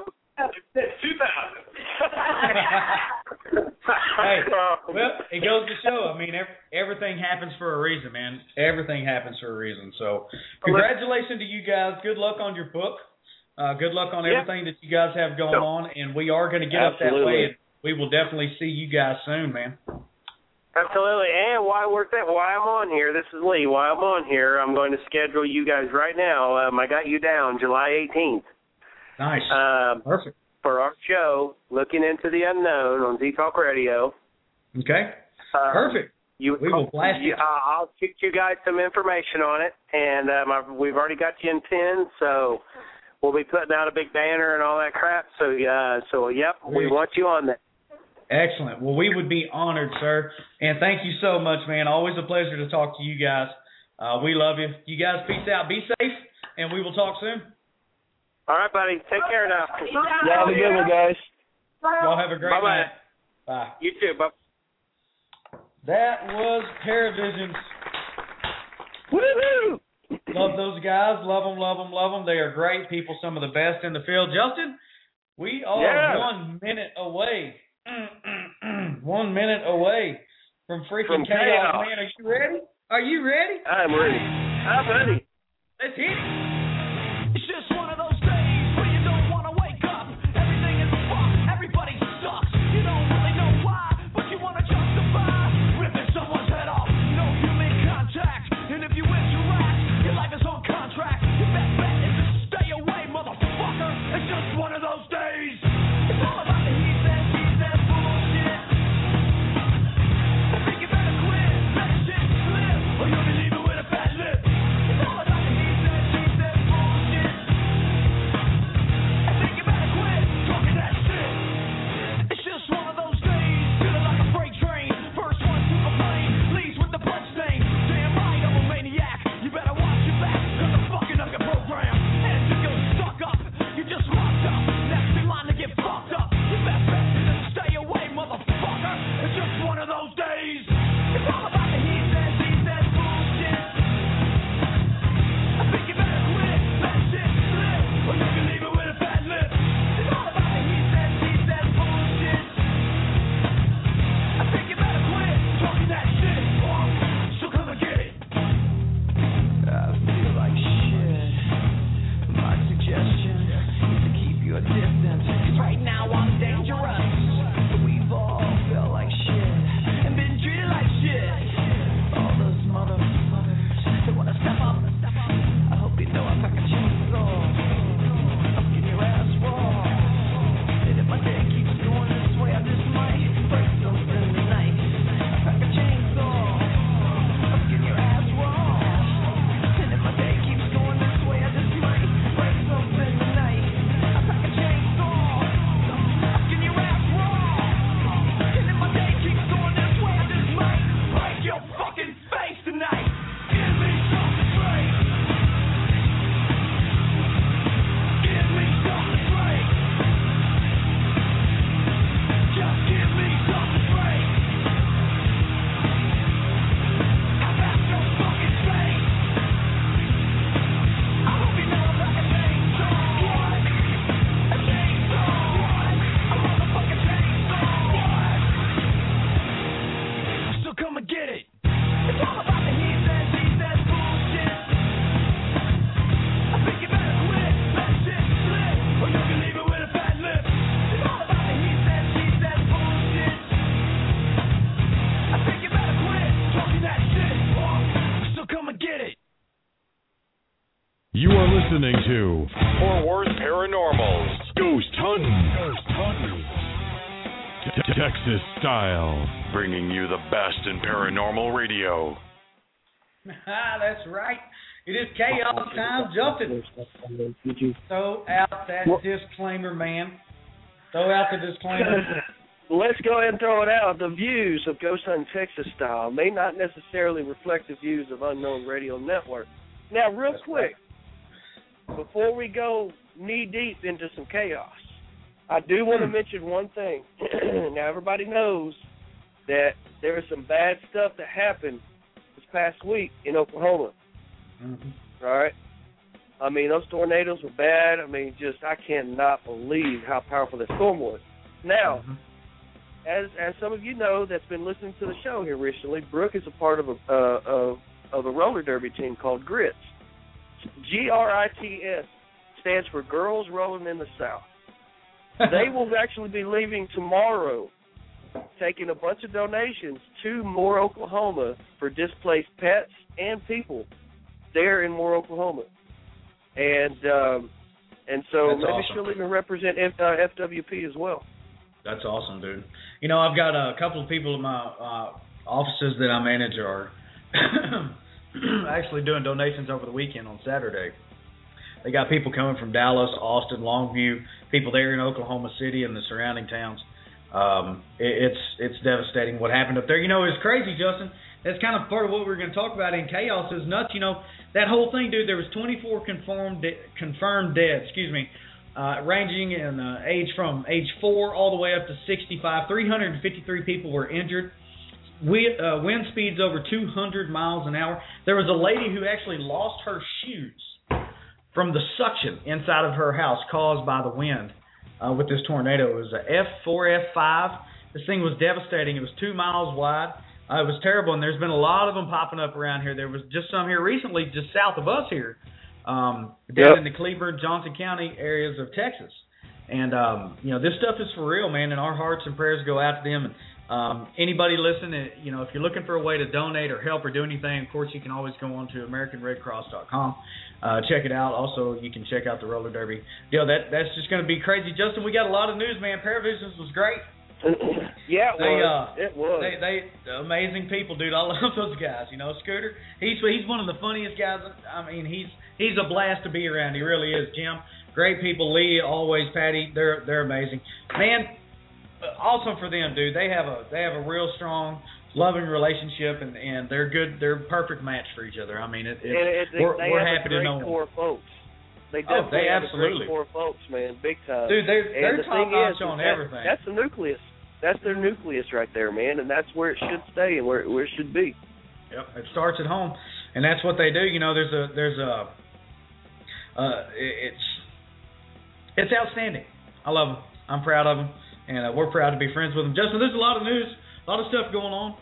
Speaker 6: 2000.
Speaker 5: Hey, well, it goes to show. I mean, everything happens for a reason, man. Everything happens for a reason. So, congratulations to you guys. Good luck on your book. Good luck on everything that you guys have going on. And we are going to get up that way. And we will definitely see you guys soon, man.
Speaker 8: Absolutely. And while I'm on here, this is Lee. While I'm on here, I'm going to schedule you guys right now. I got you down July 18th.
Speaker 5: Nice. Perfect.
Speaker 8: For our show, Looking into the Unknown on Z-Talk Radio.
Speaker 5: Okay. Perfect. We will blast it.
Speaker 8: I'll shoot you guys some information on it, and we've already got you in pins, so we'll be putting out a big banner and all that crap. So yep, we want you on that.
Speaker 5: Excellent. Well, we would be honored, sir. And thank you so much, man. Always a pleasure to talk to you guys. We love you. You guys, peace out. Be safe, and we will talk soon.
Speaker 8: All right, buddy. Take care now.
Speaker 13: Y'all have a good one, guys.
Speaker 5: Y'all have a great night. Bye.
Speaker 8: You too. Bye.
Speaker 5: That was Paravisions.
Speaker 13: Woo-hoo!
Speaker 5: Love those guys. Love them, love them, love them. They are great people, some of the best in the field. Justin, we are 1 minute away. 1 minute away from freaking chaos. Man, are you ready? Are you ready?
Speaker 13: I'm ready.
Speaker 5: Let's hit it.
Speaker 2: It's just one of those days where you don't want to wake up. Everything is fucked. Everybody sucks. You don't really know why, but you want to justify ripping someone's head off. No human contact. And if you interact, your life is on contract. Your best bet is to stay away, motherfucker. It's just one of those days. It's all about the he said, she said bullshit. I think you better quit. Let shit slip, or you'll be leaving with a fat lip. It's all about the he said, she said.
Speaker 4: listening to
Speaker 3: Fort Worth Paranormals.
Speaker 4: Ghost Hunting. Texas style.
Speaker 3: Bringing you the best in paranormal radio.
Speaker 5: That's right. It is chaos time, Justin. Throw out that disclaimer, man. Throw out the disclaimer.
Speaker 13: Let's go ahead and throw it out. The views of Ghost Hunting Texas Style may not necessarily reflect the views of Unknown Radio Network. Now, real quick, before we go knee-deep into some chaos, I do want to mention one thing. Now, everybody knows that there is some bad stuff that happened this past week in Oklahoma. All right? I mean, those tornadoes were bad. I mean, I cannot believe how powerful that storm was. Now, as some of you know that's been listening to the show here recently, Brooke is a part of a roller derby team called GRITS. GRITS stands for Girls Rolling in the South. They will actually be leaving tomorrow, taking a bunch of donations to Moore, Oklahoma for displaced pets and people there in Moore, Oklahoma. And so
Speaker 5: that's
Speaker 13: maybe
Speaker 5: awesome.
Speaker 13: she'll even represent FWP as well.
Speaker 5: That's awesome, dude. You know, I've got a couple of people in my offices that I manage are actually doing donations over the weekend on Saturday. They got people coming from Dallas, Austin, Longview, people there in Oklahoma City and the surrounding towns. It's devastating what happened up there. You know, it's crazy, Justin. That's kind of part of what we're going to talk about in Chaos is nuts. You know, that whole thing, dude, there was 24 confirmed dead, ranging in age from age 4 all the way up to 65. 353 people were injured. Wind speeds over 200 miles an hour. There was a lady who actually lost her shoes from the suction inside of her house caused by the wind with this tornado. It was a F4, F5. This thing was devastating. It was 2 miles wide. It was terrible, and there's been a lot of them popping up around here. There was just some here recently just south of us here. Down in the Cleburne, Johnson County areas of Texas. And, you know, this stuff is for real, man, and our hearts and prayers go out to them. And anybody listening, you know, if you're looking for a way to donate or help or do anything, of course, you can always go on to AmericanRedCross.com. Check it out. Also, you can check out the roller derby. That's just going to be crazy. Justin, we got a lot of news, man. Paravisions was great.
Speaker 13: Yeah, it was.
Speaker 5: They amazing people, dude. I love those guys. You know, Scooter, he's one of the funniest guys. I mean, he's a blast to be around. He really is. Jim, great people. Lee, always. Patty, they're amazing. Man, awesome for them, dude. They have a real strong, loving relationship, and they're good. They're a perfect match for each other. I mean, we're happy to know them.
Speaker 13: Core folks. They definitely have a great core folks, man, big time.
Speaker 5: Dude, they're top notch on everything.
Speaker 13: That's the nucleus. That's their nucleus right there, man, and that's where it should stay and where it should be.
Speaker 5: Yep, it starts at home, and that's what they do. You know, it's outstanding. I love them. I'm proud of them, and we're proud to be friends with them. Justin, there's a lot of news, a lot of stuff going on.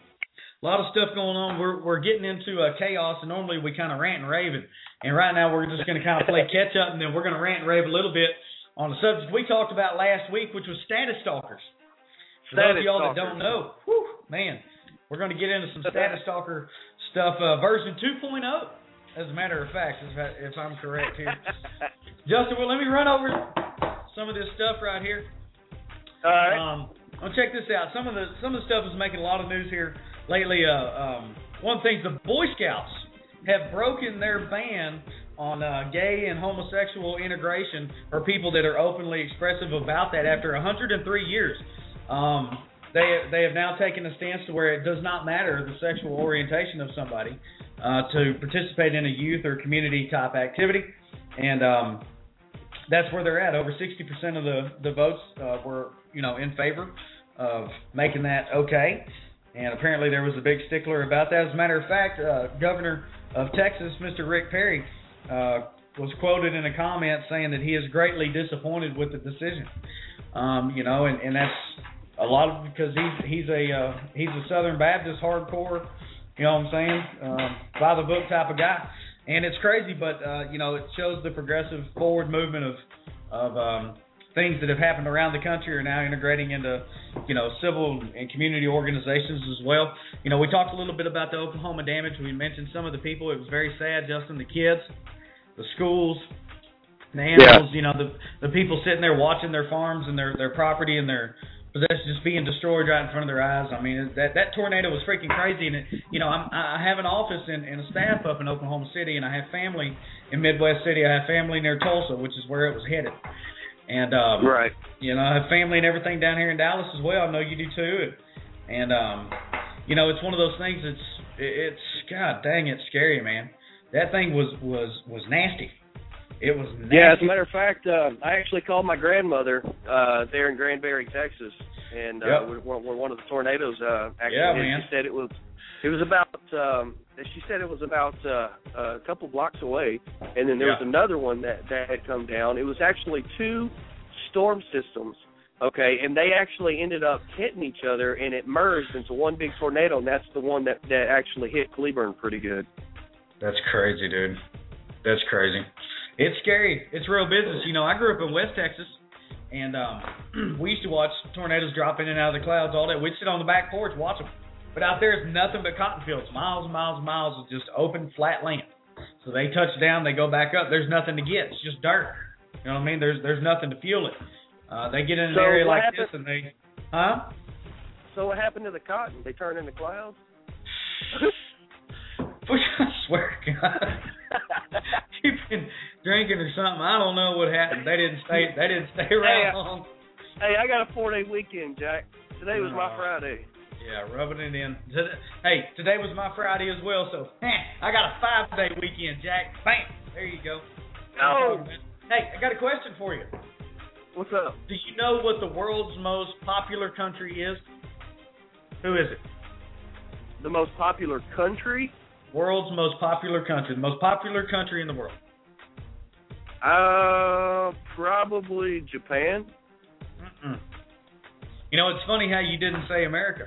Speaker 5: We're getting into chaos, and normally we kind of rant and rave, and right now we're just going to kind of play catch up, and then we're going to rant and rave a little bit on the subject we talked about last week, which was status stalkers. For those of y'all that don't know, man, we're going to get into some status stalker stuff, version 2.0, as a matter of fact, if I'm correct here. Justin, well, let me run over some of this stuff right here.
Speaker 13: All right.
Speaker 5: I'll check this out. Some of the stuff is making a lot of news here lately. One thing, the Boy Scouts have broken their ban on gay and homosexual integration for people that are openly expressive about that after 103 years. They have now taken a stance to where it does not matter the sexual orientation of somebody to participate in a youth or community type activity, and that's where they're at. Over 60% of the votes were in favor of making that okay, and apparently there was a big stickler about that. As a matter of fact, Governor of Texas, Mr. Rick Perry, was quoted in a comment saying that he is greatly disappointed with the decision. And that's a lot of because he's a Southern Baptist hardcore, you know what I'm saying, by the book type of guy, and it's crazy, but it shows the progressive forward movement of things that have happened around the country are now integrating into civil and community organizations as well. We talked a little bit about the Oklahoma damage. We mentioned some of the people. It was very sad, Justin, the kids the schools, the animals. You know, the people sitting there watching their farms and their property and their possessions just being destroyed right in front of their eyes. I mean, that tornado was freaking crazy. And I have an office and a staff up in Oklahoma City, and I have family in Midwest City. I have family near Tulsa, which is where it was headed. And
Speaker 6: right.
Speaker 5: You know, I have family and everything down here in Dallas as well. I know you do too. And you know, it's one of those things. It's God dang, it's scary, man. That thing was nasty. It was nasty.
Speaker 6: Yeah, as a matter of fact, I actually called my grandmother there in Granbury, Texas, and where one of the tornadoes actually hit.
Speaker 5: Man.
Speaker 6: She said it was about. She said it was about a couple blocks away, and then there was another one that had come down. It was actually 2 storm systems. Okay, and they actually ended up hitting each other, and it merged into one big tornado, and that's the one that actually hit Cleburne pretty good.
Speaker 5: That's crazy, dude. That's crazy. It's scary. It's real business. You know, I grew up in West Texas, and we used to watch tornadoes drop in and out of the clouds all day. We'd sit on the back porch, watch them. But out there is nothing but cotton fields, miles and miles and miles of just open, flat land. So they touch down, they go back up. There's nothing to get. It's just dirt. You know what I mean? There's nothing to fuel it. They get in an area like this and they... Huh?
Speaker 6: So what happened to the cotton? They turned into clouds?
Speaker 5: I swear to God. You've been drinking or something. I don't know what happened. They didn't stay around long.
Speaker 6: Hey, I got a 4-day weekend, Jack. Today was my Friday.
Speaker 5: Yeah, rubbing it in. Hey, today was my Friday as well, so I got a 5-day weekend, Jack. Bam! There you go.
Speaker 6: Oh.
Speaker 5: Hey, I got a question for you.
Speaker 6: What's up?
Speaker 5: Do you know what the world's most popular country is? Who is it?
Speaker 6: The most popular country?
Speaker 5: World's most popular country. The most popular country in the world.
Speaker 6: Probably Japan.
Speaker 5: Mm-mm. You know, it's funny how you didn't say America.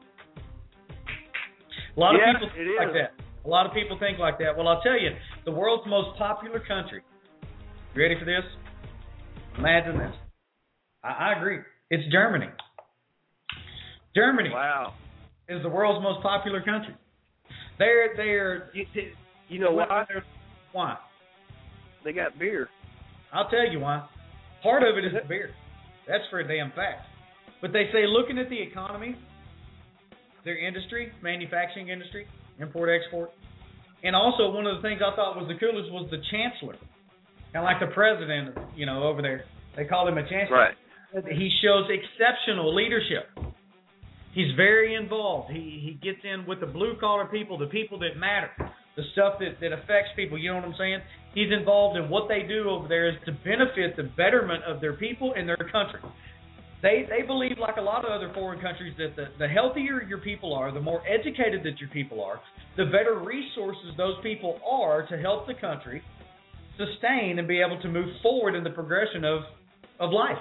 Speaker 5: A lot of people think like that. A lot of people think like that. Well, I'll tell you, the world's most popular country. You ready for this? Imagine this. I agree. It's Germany. Germany.
Speaker 6: Wow.
Speaker 5: Is the world's most popular country. They're
Speaker 6: you know why?
Speaker 5: Why?
Speaker 6: They got beer.
Speaker 5: I'll tell you why. Part of it is the beer. That's for a damn fact. But they say, looking at the economy, their industry, manufacturing industry, import, export, and also one of the things I thought was the coolest was the chancellor. Kind of like the president, you know, over there. They call him a chancellor.
Speaker 6: Right.
Speaker 5: He shows exceptional leadership. He's very involved. He gets in with the blue-collar people, the people that matter, the stuff that affects people, you know what I'm saying? He's involved in what they do over there is to benefit the betterment of their people and their country. They believe, like a lot of other foreign countries, that the healthier your people are, the more educated that your people are, the better resources those people are to help the country sustain and be able to move forward in the progression of life,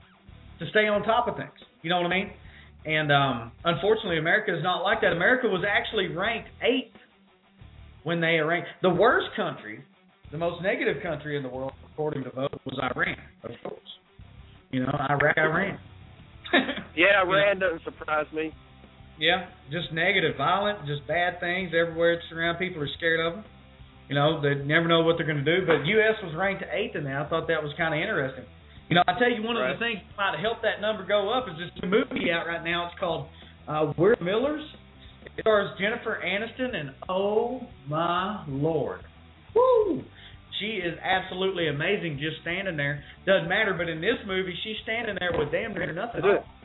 Speaker 5: to stay on top of things. You know what I mean? And unfortunately, America is not like that. America was actually ranked 8th when they ranked. The worst country, the most negative country in the world, according to vote, was Iran, of course. You know, Iran.
Speaker 6: Yeah, Iran doesn't surprise me.
Speaker 5: Yeah, just negative, violent, just bad things everywhere it's around. People are scared of them. You know, they never know what they're going to do. But U.S. was ranked 8th in that. I thought that was kind of interesting. You know, I tell you, one of the things that might help that number go up is this movie out right now. It's called We're Millers. It stars Jennifer Aniston, and oh my Lord, woo! She is absolutely amazing just standing there. Doesn't matter, but in this movie, she's standing there with damn near nothing.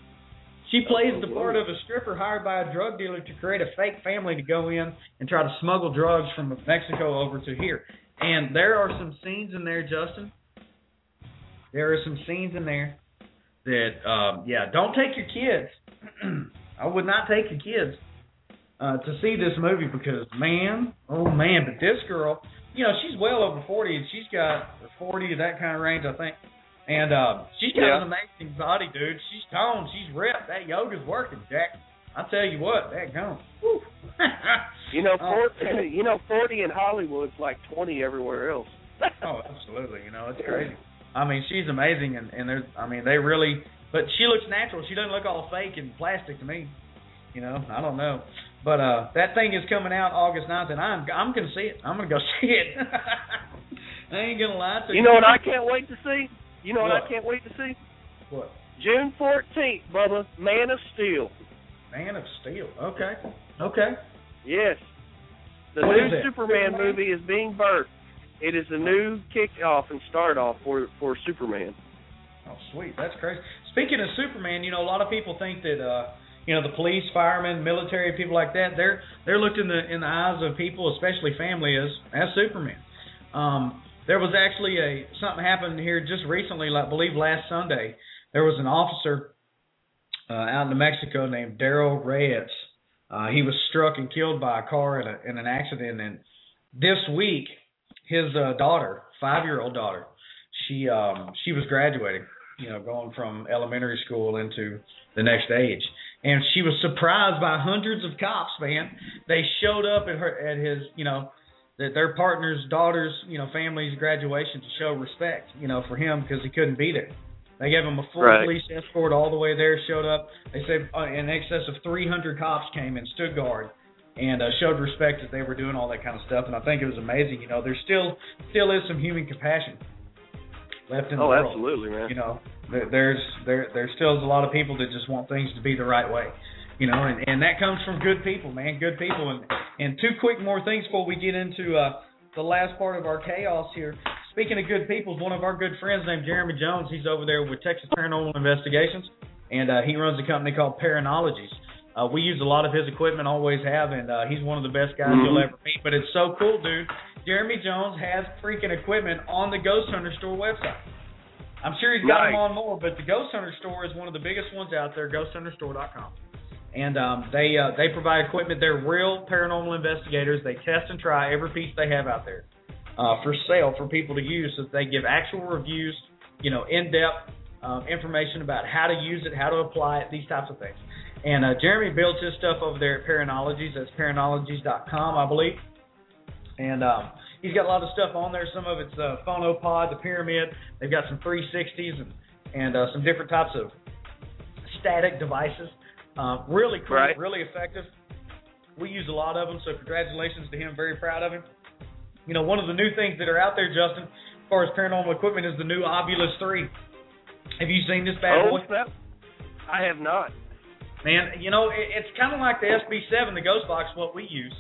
Speaker 5: She plays the part of a stripper hired by a drug dealer to create a fake family to go in and try to smuggle drugs from Mexico over to here. And there are some scenes in there, Justin. There are some scenes in there that, don't take your kids. I would not take your kids to see this movie because, man, but this girl, you know, she's well over 40, and she's got 40, that kind of range, I think. And she's got an amazing body, dude. She's toned. She's ripped. That yoga's working, Jack. I tell you what, that gone.
Speaker 6: You know, 40 in Hollywood's like 20 everywhere else.
Speaker 5: Oh, absolutely. You know, it's crazy. I mean, she's amazing, and there's, I mean, they really, but she looks natural. She doesn't look all fake and plastic to me. You know, I don't know. But that thing is coming out August 9th, and I'm going to see it. I'm going to go see it. I ain't gonna lie to you.
Speaker 13: You know what I can't wait to see? You know what
Speaker 5: What?
Speaker 13: I can't wait to see?
Speaker 5: What?
Speaker 13: June 14th, Bubba, Man of Steel.
Speaker 5: Man of Steel. Okay. Okay.
Speaker 13: Yes. The
Speaker 5: What
Speaker 13: new
Speaker 5: is it?
Speaker 13: Superman movie is being birthed. It is a new kick-off and start-off for Superman.
Speaker 5: Oh, sweet. That's crazy. Speaking of Superman, a lot of people think that, the police, firemen, military, people like that, they're looked in the eyes of people, especially family, as Superman. There was actually something happened here just recently, I believe last Sunday. There was an officer out in New Mexico named Daryl Reyes. He was struck and killed by a car in an accident. And this week, his daughter, 5-year-old daughter, she was graduating, going from elementary school into the next age. And she was surprised by hundreds of cops, man. They showed up at his, their partner's daughter's, family's graduation to show respect, for him because he couldn't be there. They gave him a full police escort all the way there, showed up. They said in excess of 300 cops came and stood guard and showed respect that they were doing all that kind of stuff. And I think it was amazing. There still is some human compassion left in the world.
Speaker 13: Oh, absolutely, man.
Speaker 5: There still is a lot of people that just want things to be the right way. And that comes from good people, man, good people. And two quick more things before we get into the last part of our chaos here. Speaking of good people, one of our good friends named Jeremy Jones, he's over there with Texas Paranormal Investigations, and he runs a company called Paranologies. We use a lot of his equipment, always have, and he's one of the best guys you'll ever meet. But it's so cool, dude. Jeremy Jones has freaking equipment on the Ghost Hunter Store website. I'm sure he's got them on more, but the Ghost Hunter Store is one of the biggest ones out there, ghosthunterstore.com. And they provide equipment. They're real paranormal investigators. They test and try every piece they have out there for sale for people to use, so that they give actual reviews, in-depth information about how to use it, how to apply it, these types of things. And Jeremy builds his stuff over there at Paranologies. That's paranologies.com, I believe. And he's got a lot of stuff on there. Some of it's Phonopod, the Pyramid. They've got some 360s and some different types of static devices. Really cool, really effective. We use a lot of them, so congratulations to him. Very proud of him. One of the new things that are out there, Justin, as far as paranormal equipment, is the new Ovilus 3. Have you seen this bad boy?
Speaker 13: I have not.
Speaker 5: Man, it's kind of like the SB7, the Ghost Box, what we use.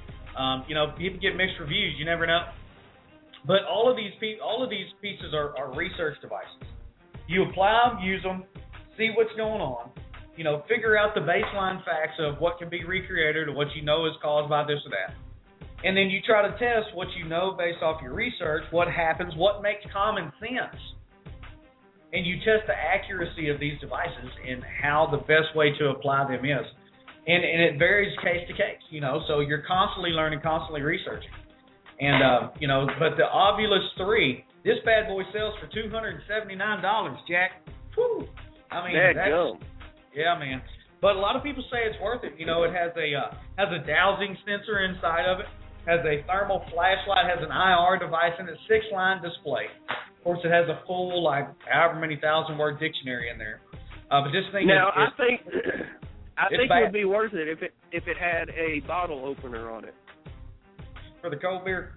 Speaker 5: People get mixed reviews. You never know. But all of these pieces are research devices. You apply them, use them, see what's going on. Figure out the baseline facts of what can be recreated or what you know is caused by this or that. And then you try to test what you know based off your research, what happens, what makes common sense. And you test the accuracy of these devices and how the best way to apply them is. And it varies case to case, so you're constantly learning, constantly researching. And, but the Ovilus 3, this bad boy sells for $279, Jack. Whew. I mean, that's... Yeah, man. But a lot of people say it's worth it. It has a dowsing sensor inside of it, has a thermal flashlight, has an IR device, and a 6-line display. Of course, it has a full, however many thousand-word dictionary in there. But this thing
Speaker 13: I think it would be worth it if it had a bottle opener on it.
Speaker 5: For the cold beer?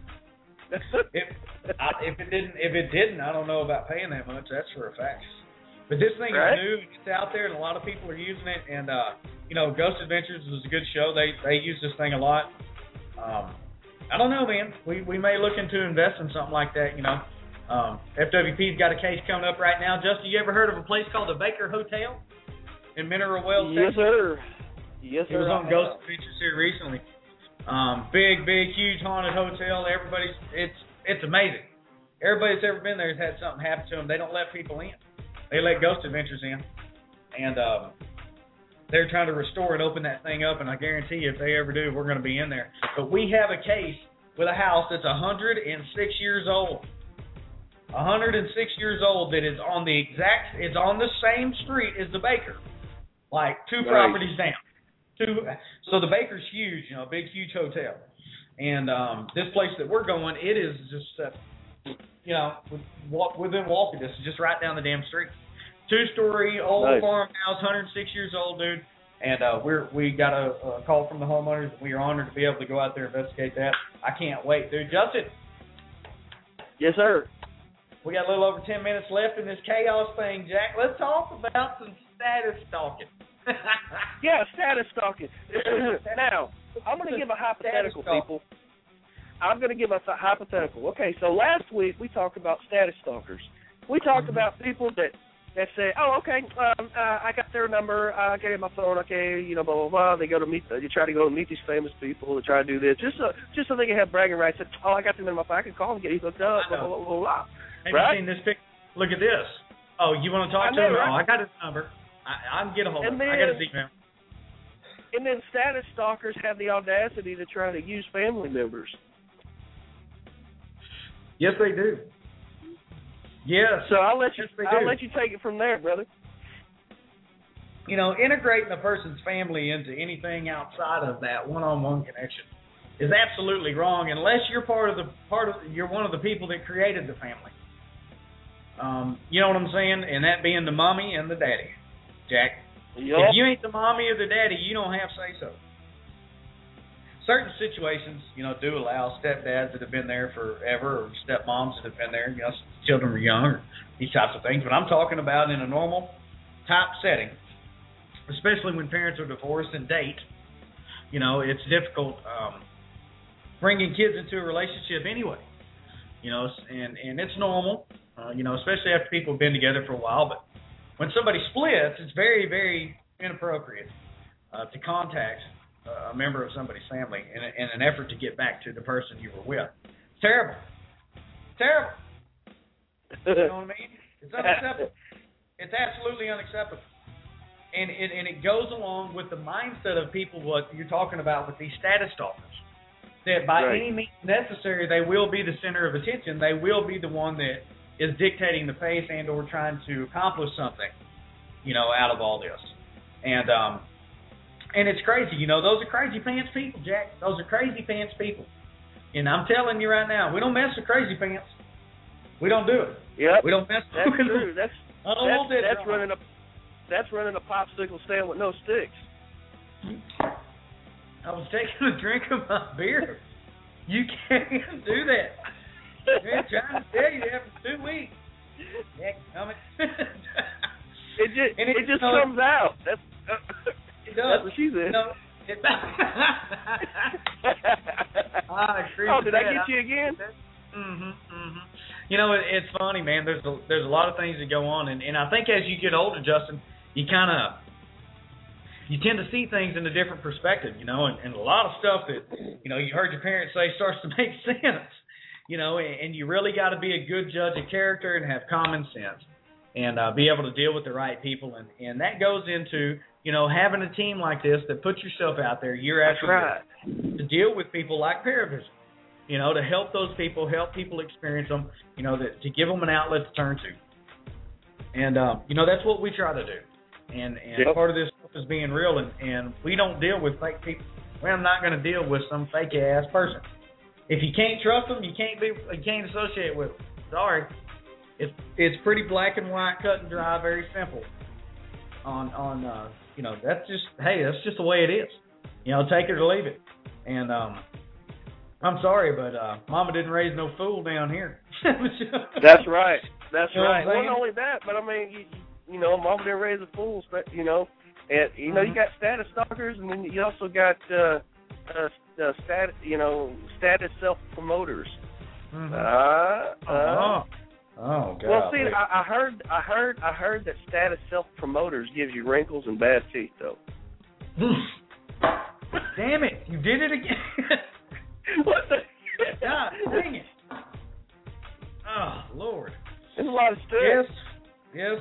Speaker 5: If it didn't, I don't know about paying that much. That's for a fact. But this thing is new. It's out there, and a lot of people are using it. And Ghost Adventures is a good show. They use this thing a lot. I don't know, man. We may look into investing in something like that. FWP's got a case coming up right now. Justin, you ever heard of a place called the Baker Hotel in Mineral Wells, Texas?
Speaker 13: Yes, sir. Yes, sir.
Speaker 5: It was on Ghost Adventures here recently. Big, huge haunted hotel. It's amazing. Everybody that's ever been there has had something happen to them. They don't let people in. They let Ghost Adventures in, and they're trying to restore and open that thing up, and I guarantee you if they ever do, we're going to be in there. But we have a case with a house that's 106 years old. 106 years old that is on it's on the same street as the Baker, like two properties down. So the Baker's huge, a big, huge hotel. And this place that we're going, it is just... within walking distance, just right down the damn street. 2-story old farmhouse, 106 years old, dude. And we got a call from the homeowners. We are honored to be able to go out there and investigate that. I can't wait, dude. Justin,
Speaker 13: Yes, sir.
Speaker 5: We got a little over 10 minutes left in this chaos thing, Jack. Let's talk about some status stalking.
Speaker 13: Yeah, status stalking. Now, I'm going to give a hypothetical, people. I'm going to give us a hypothetical. Okay, so last week we talked about status stalkers. We talked about people that say, oh, okay, I got their number, I get my phone, okay, you know, blah, blah, blah. They go to meet, you try to go meet these famous people, they try to do this, just so they can have bragging rights. Oh, I got them in my phone, I can call them, get you hooked up, blah, blah, blah, blah.
Speaker 5: Have you seen this picture? Look at this. Oh, you want to talk to him?
Speaker 13: Right?
Speaker 5: Oh, I got his number. I can get a hold of him. I got his email.
Speaker 13: And then status stalkers have the audacity to try to use family members.
Speaker 5: Yes, they do. Yes.
Speaker 13: So I'll let you take it from there, brother.
Speaker 5: You know, integrating a person's family into anything outside of that one-on-one connection is absolutely wrong unless you're you're one of the people that created the family. You know what I'm saying? And that being the mommy and the daddy, Jack.
Speaker 13: Yep.
Speaker 5: If you ain't the mommy or the daddy, you don't have say-so. Certain situations, you know, do allow stepdads that have been there forever or stepmoms that have been there, you know, children are young, or these types of things. But I'm talking about in a normal type setting, especially when parents are divorced and date. You know, it's difficult bringing kids into a relationship anyway. You know, and it's normal, you know, especially after people have been together for a while. But when somebody splits, it's very, very inappropriate to contact a member of somebody's family in an effort to get back to the person you were with. It's terrible. Terrible. You know what I mean? It's unacceptable. It's absolutely unacceptable. And it goes along with the mindset of people, what you're talking about with these status stalkers, that by any means necessary, they will be the center of attention. They will be the one that is dictating the pace and or trying to accomplish something, you know, out of all this. And it's crazy. You know, those are crazy pants people, Jack. Those are crazy pants people. And I'm telling you right now, we don't mess with crazy pants. We don't do it.
Speaker 13: Yep.
Speaker 5: We don't mess
Speaker 13: That's
Speaker 5: with
Speaker 13: true.
Speaker 5: them.
Speaker 13: That's running a popsicle stand with no sticks.
Speaker 5: I was taking a drink of my beer. You can't do that. I'm trying to tell you that for 2 weeks. Jack, coming.
Speaker 13: It just comes out. That's that's what she said.
Speaker 5: No, I agree.
Speaker 13: Oh, did I get you again?
Speaker 5: You know, it's funny, man. There's a lot of things that go on, and I think as you get older, Justin, you tend to see things in a different perspective, you know, and a lot of stuff that, you know, you heard your parents say starts to make sense, you know, and you really got to be a good judge of character and have common sense and be able to deal with the right people, and that goes into, you know, having a team like this that puts yourself out there year after year to deal with people like Paravision, you know, to help those people, help people experience them, you know, to give them an outlet to turn to. And, you know, that's what we try to do. And part of this is being real, and we don't deal with fake people. We're not going to deal with some fake-ass person. If you can't trust them, you can't associate with them. Sorry. It's pretty black and white, cut and dry, very simple. You know, that's just the way it is. You know, take it or leave it. And I'm sorry, but Mama didn't raise no fool down here.
Speaker 13: That's right. That's
Speaker 5: you know
Speaker 13: right. Well, not only that, but I mean, you know, Mama didn't raise a fool, you know. And, you know, you got status stalkers, and then you also got status self-promoters.
Speaker 5: Oh, God.
Speaker 13: Well, see, I heard that status self-promoters gives you wrinkles and bad teeth, though.
Speaker 5: Damn it! You did it again.
Speaker 13: What the?
Speaker 5: God, dang it! Oh, Lord.
Speaker 13: There's a lot of stress.
Speaker 5: Yes.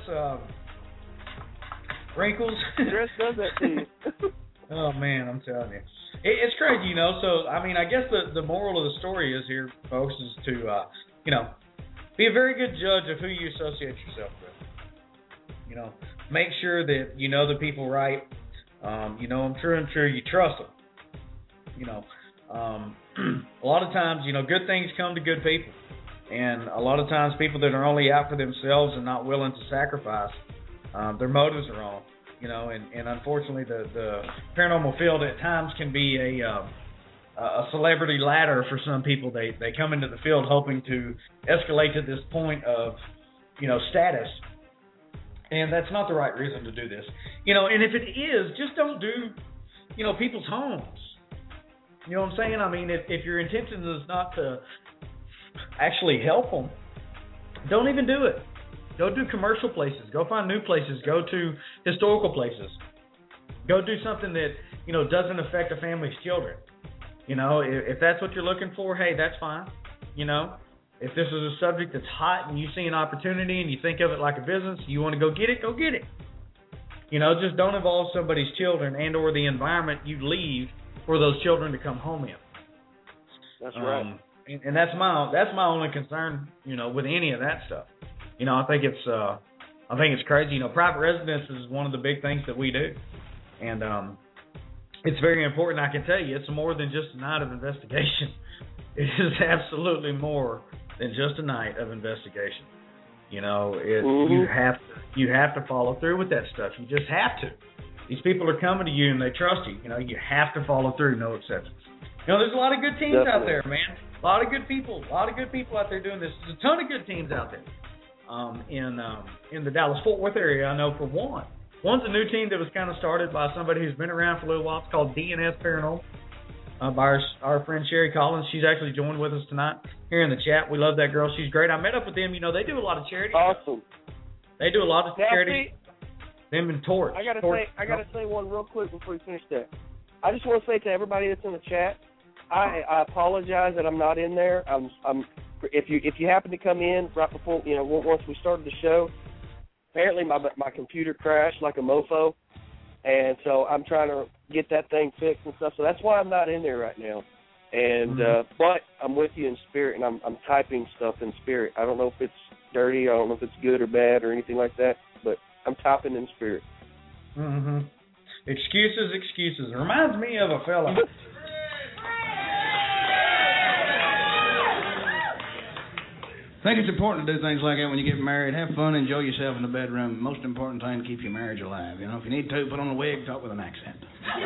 Speaker 5: Wrinkles.
Speaker 13: Stress does that to you.
Speaker 5: Oh man, I'm telling you, it's crazy, you know. So, I mean, I guess the moral of the story is here, folks, is to you know, be a very good judge of who you associate yourself with. You know, make sure that you know the people right. You know them true and true. You trust them. You know, a lot of times, you know, good things come to good people, and a lot of times people that are only out for themselves and not willing to sacrifice, their motives are wrong. You know, and unfortunately, the paranormal field at times can be a celebrity ladder for some people. They come into the field hoping to escalate to this point of, status. And that's not the right reason to do this. And if it is, just don't do, people's homes. You know what I'm saying? I mean, if your intention is not to actually help them, don't even do it. Go do commercial places. Go find new places. Go to historical places. Go do something that, doesn't affect a family's children. If that's what you're looking for, hey, that's fine. If this is a subject that's hot and you see an opportunity and you think of it like a business, you want to go get it, go get it. Just don't involve somebody's children and or the environment you leave for those children to come home in.
Speaker 13: That's right.
Speaker 5: And that's my only concern, with any of that stuff. I think it's crazy. Private residence is one of the big things that we do, and it's very important. I can tell you, it's more than just a night of investigation. It is absolutely more than just a night of investigation. You have to follow through with that stuff. You just have to. These people are coming to you and they trust you. You have to follow through, no exceptions. There's a lot of good teams out there, man. A lot of good people out there doing this. There's a ton of good teams out there. In the Dallas-Fort Worth area, I know for one. One's a new team that was kind of started by somebody who's been around for a little while. It's called DNS Paranormal, by our friend Sherry Collins. She's actually joined with us tonight here in the chat. We love that girl. She's great. I met up with them. They do a lot of charity.
Speaker 13: Awesome.
Speaker 5: They do a lot of charity. Them and Torch.
Speaker 13: I gotta say one real quick before we finish that. I just want to say to everybody that's in the chat, I apologize that I'm not in there. If you happen to come in right before, once we started the show, apparently my computer crashed like a mofo, and so I'm trying to get that thing fixed and stuff. So that's why I'm not in there right now. And but I'm with you in spirit, and I'm typing stuff in spirit. I don't know if it's dirty, I don't know if it's good or bad or anything like that, but I'm typing in spirit.
Speaker 5: Excuses. It reminds me of a fella.
Speaker 11: I think it's important to do things like that when you get married. Have fun, enjoy yourself in the bedroom. Most important thing to keep your marriage alive. If you need to, put on a wig, talk with an accent.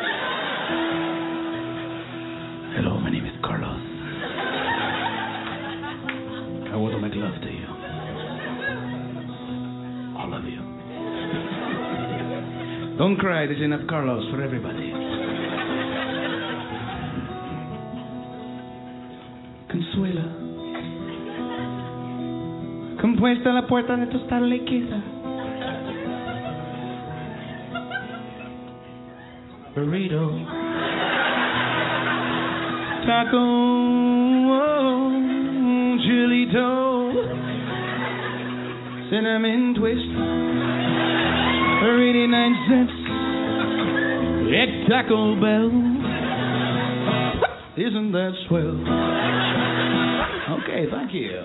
Speaker 11: Hello, my name is Carlos. I want to make love to you. All of you. Don't cry, there's enough Carlos for everybody. Consuela. Compuesta la puerta de tu starliquita. Burrito. Taco. Chilito. Cinnamon twist. 89 cents. At Taco Bell. Isn't that swell? Okay, thank you.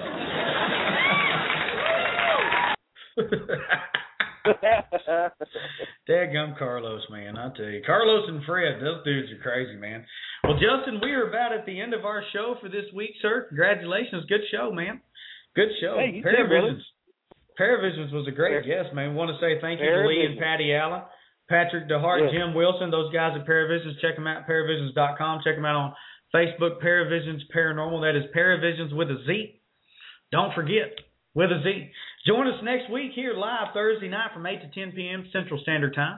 Speaker 5: Dadgum Carlos, man. I tell you. Carlos and Fred, those dudes are crazy, man. Well, Justin, we are about at the end of our show for this week, sir. Congratulations. Good show, man. Good show.
Speaker 13: Hey,
Speaker 5: Paravisions was a great guest, man. We want to say thank you to Lee and Patty Allen, Patrick DeHart, Jim Wilson, those guys at Paravisions. Check them out, paravisions.com. Check them out on Facebook, Paravisions Paranormal. That is Paravisions with a Z. Don't forget, with a Z. Join us next week here live Thursday night from 8 to 10 p.m. Central Standard Time.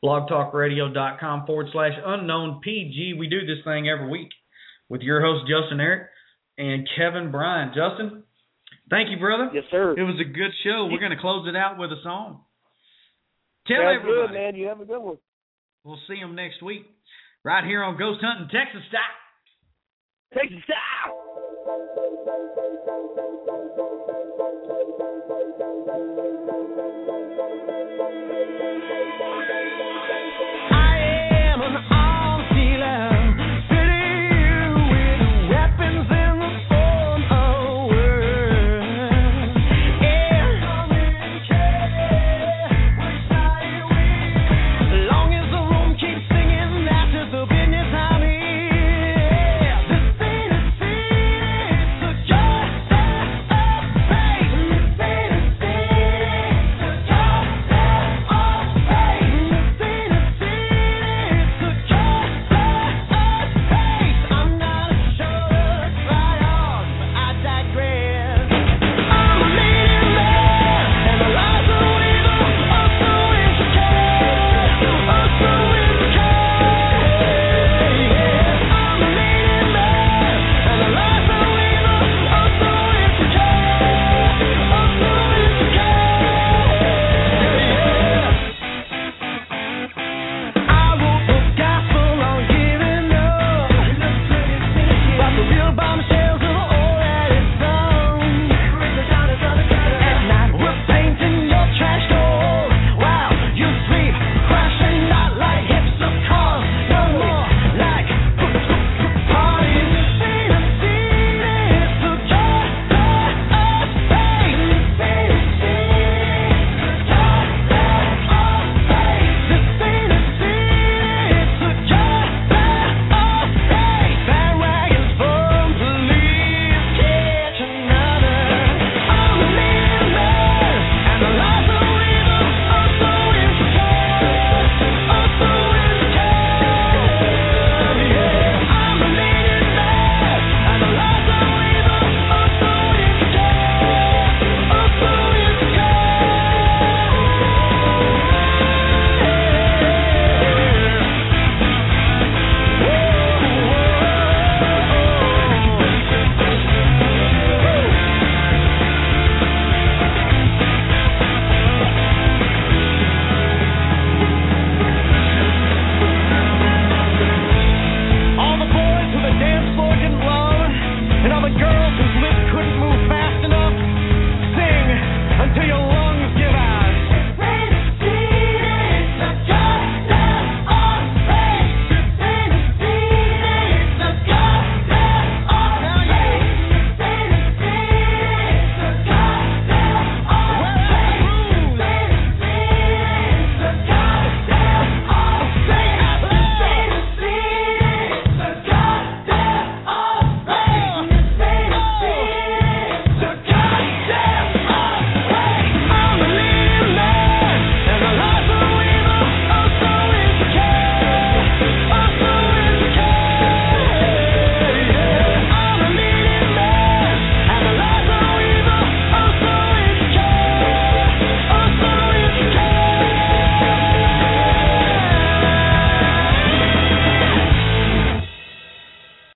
Speaker 5: blogtalkradio.com/unknownpg. We do this thing every week with your host, Justin Eric, and Kevin Bryan. Justin, thank you, brother.
Speaker 13: Yes, sir.
Speaker 5: It was a good show. We're going to close it out with a song. Tell everybody.
Speaker 13: Good, man. You have a good one.
Speaker 5: We'll see them next week right here on Ghost Hunting Texas Style.
Speaker 13: Texas Style.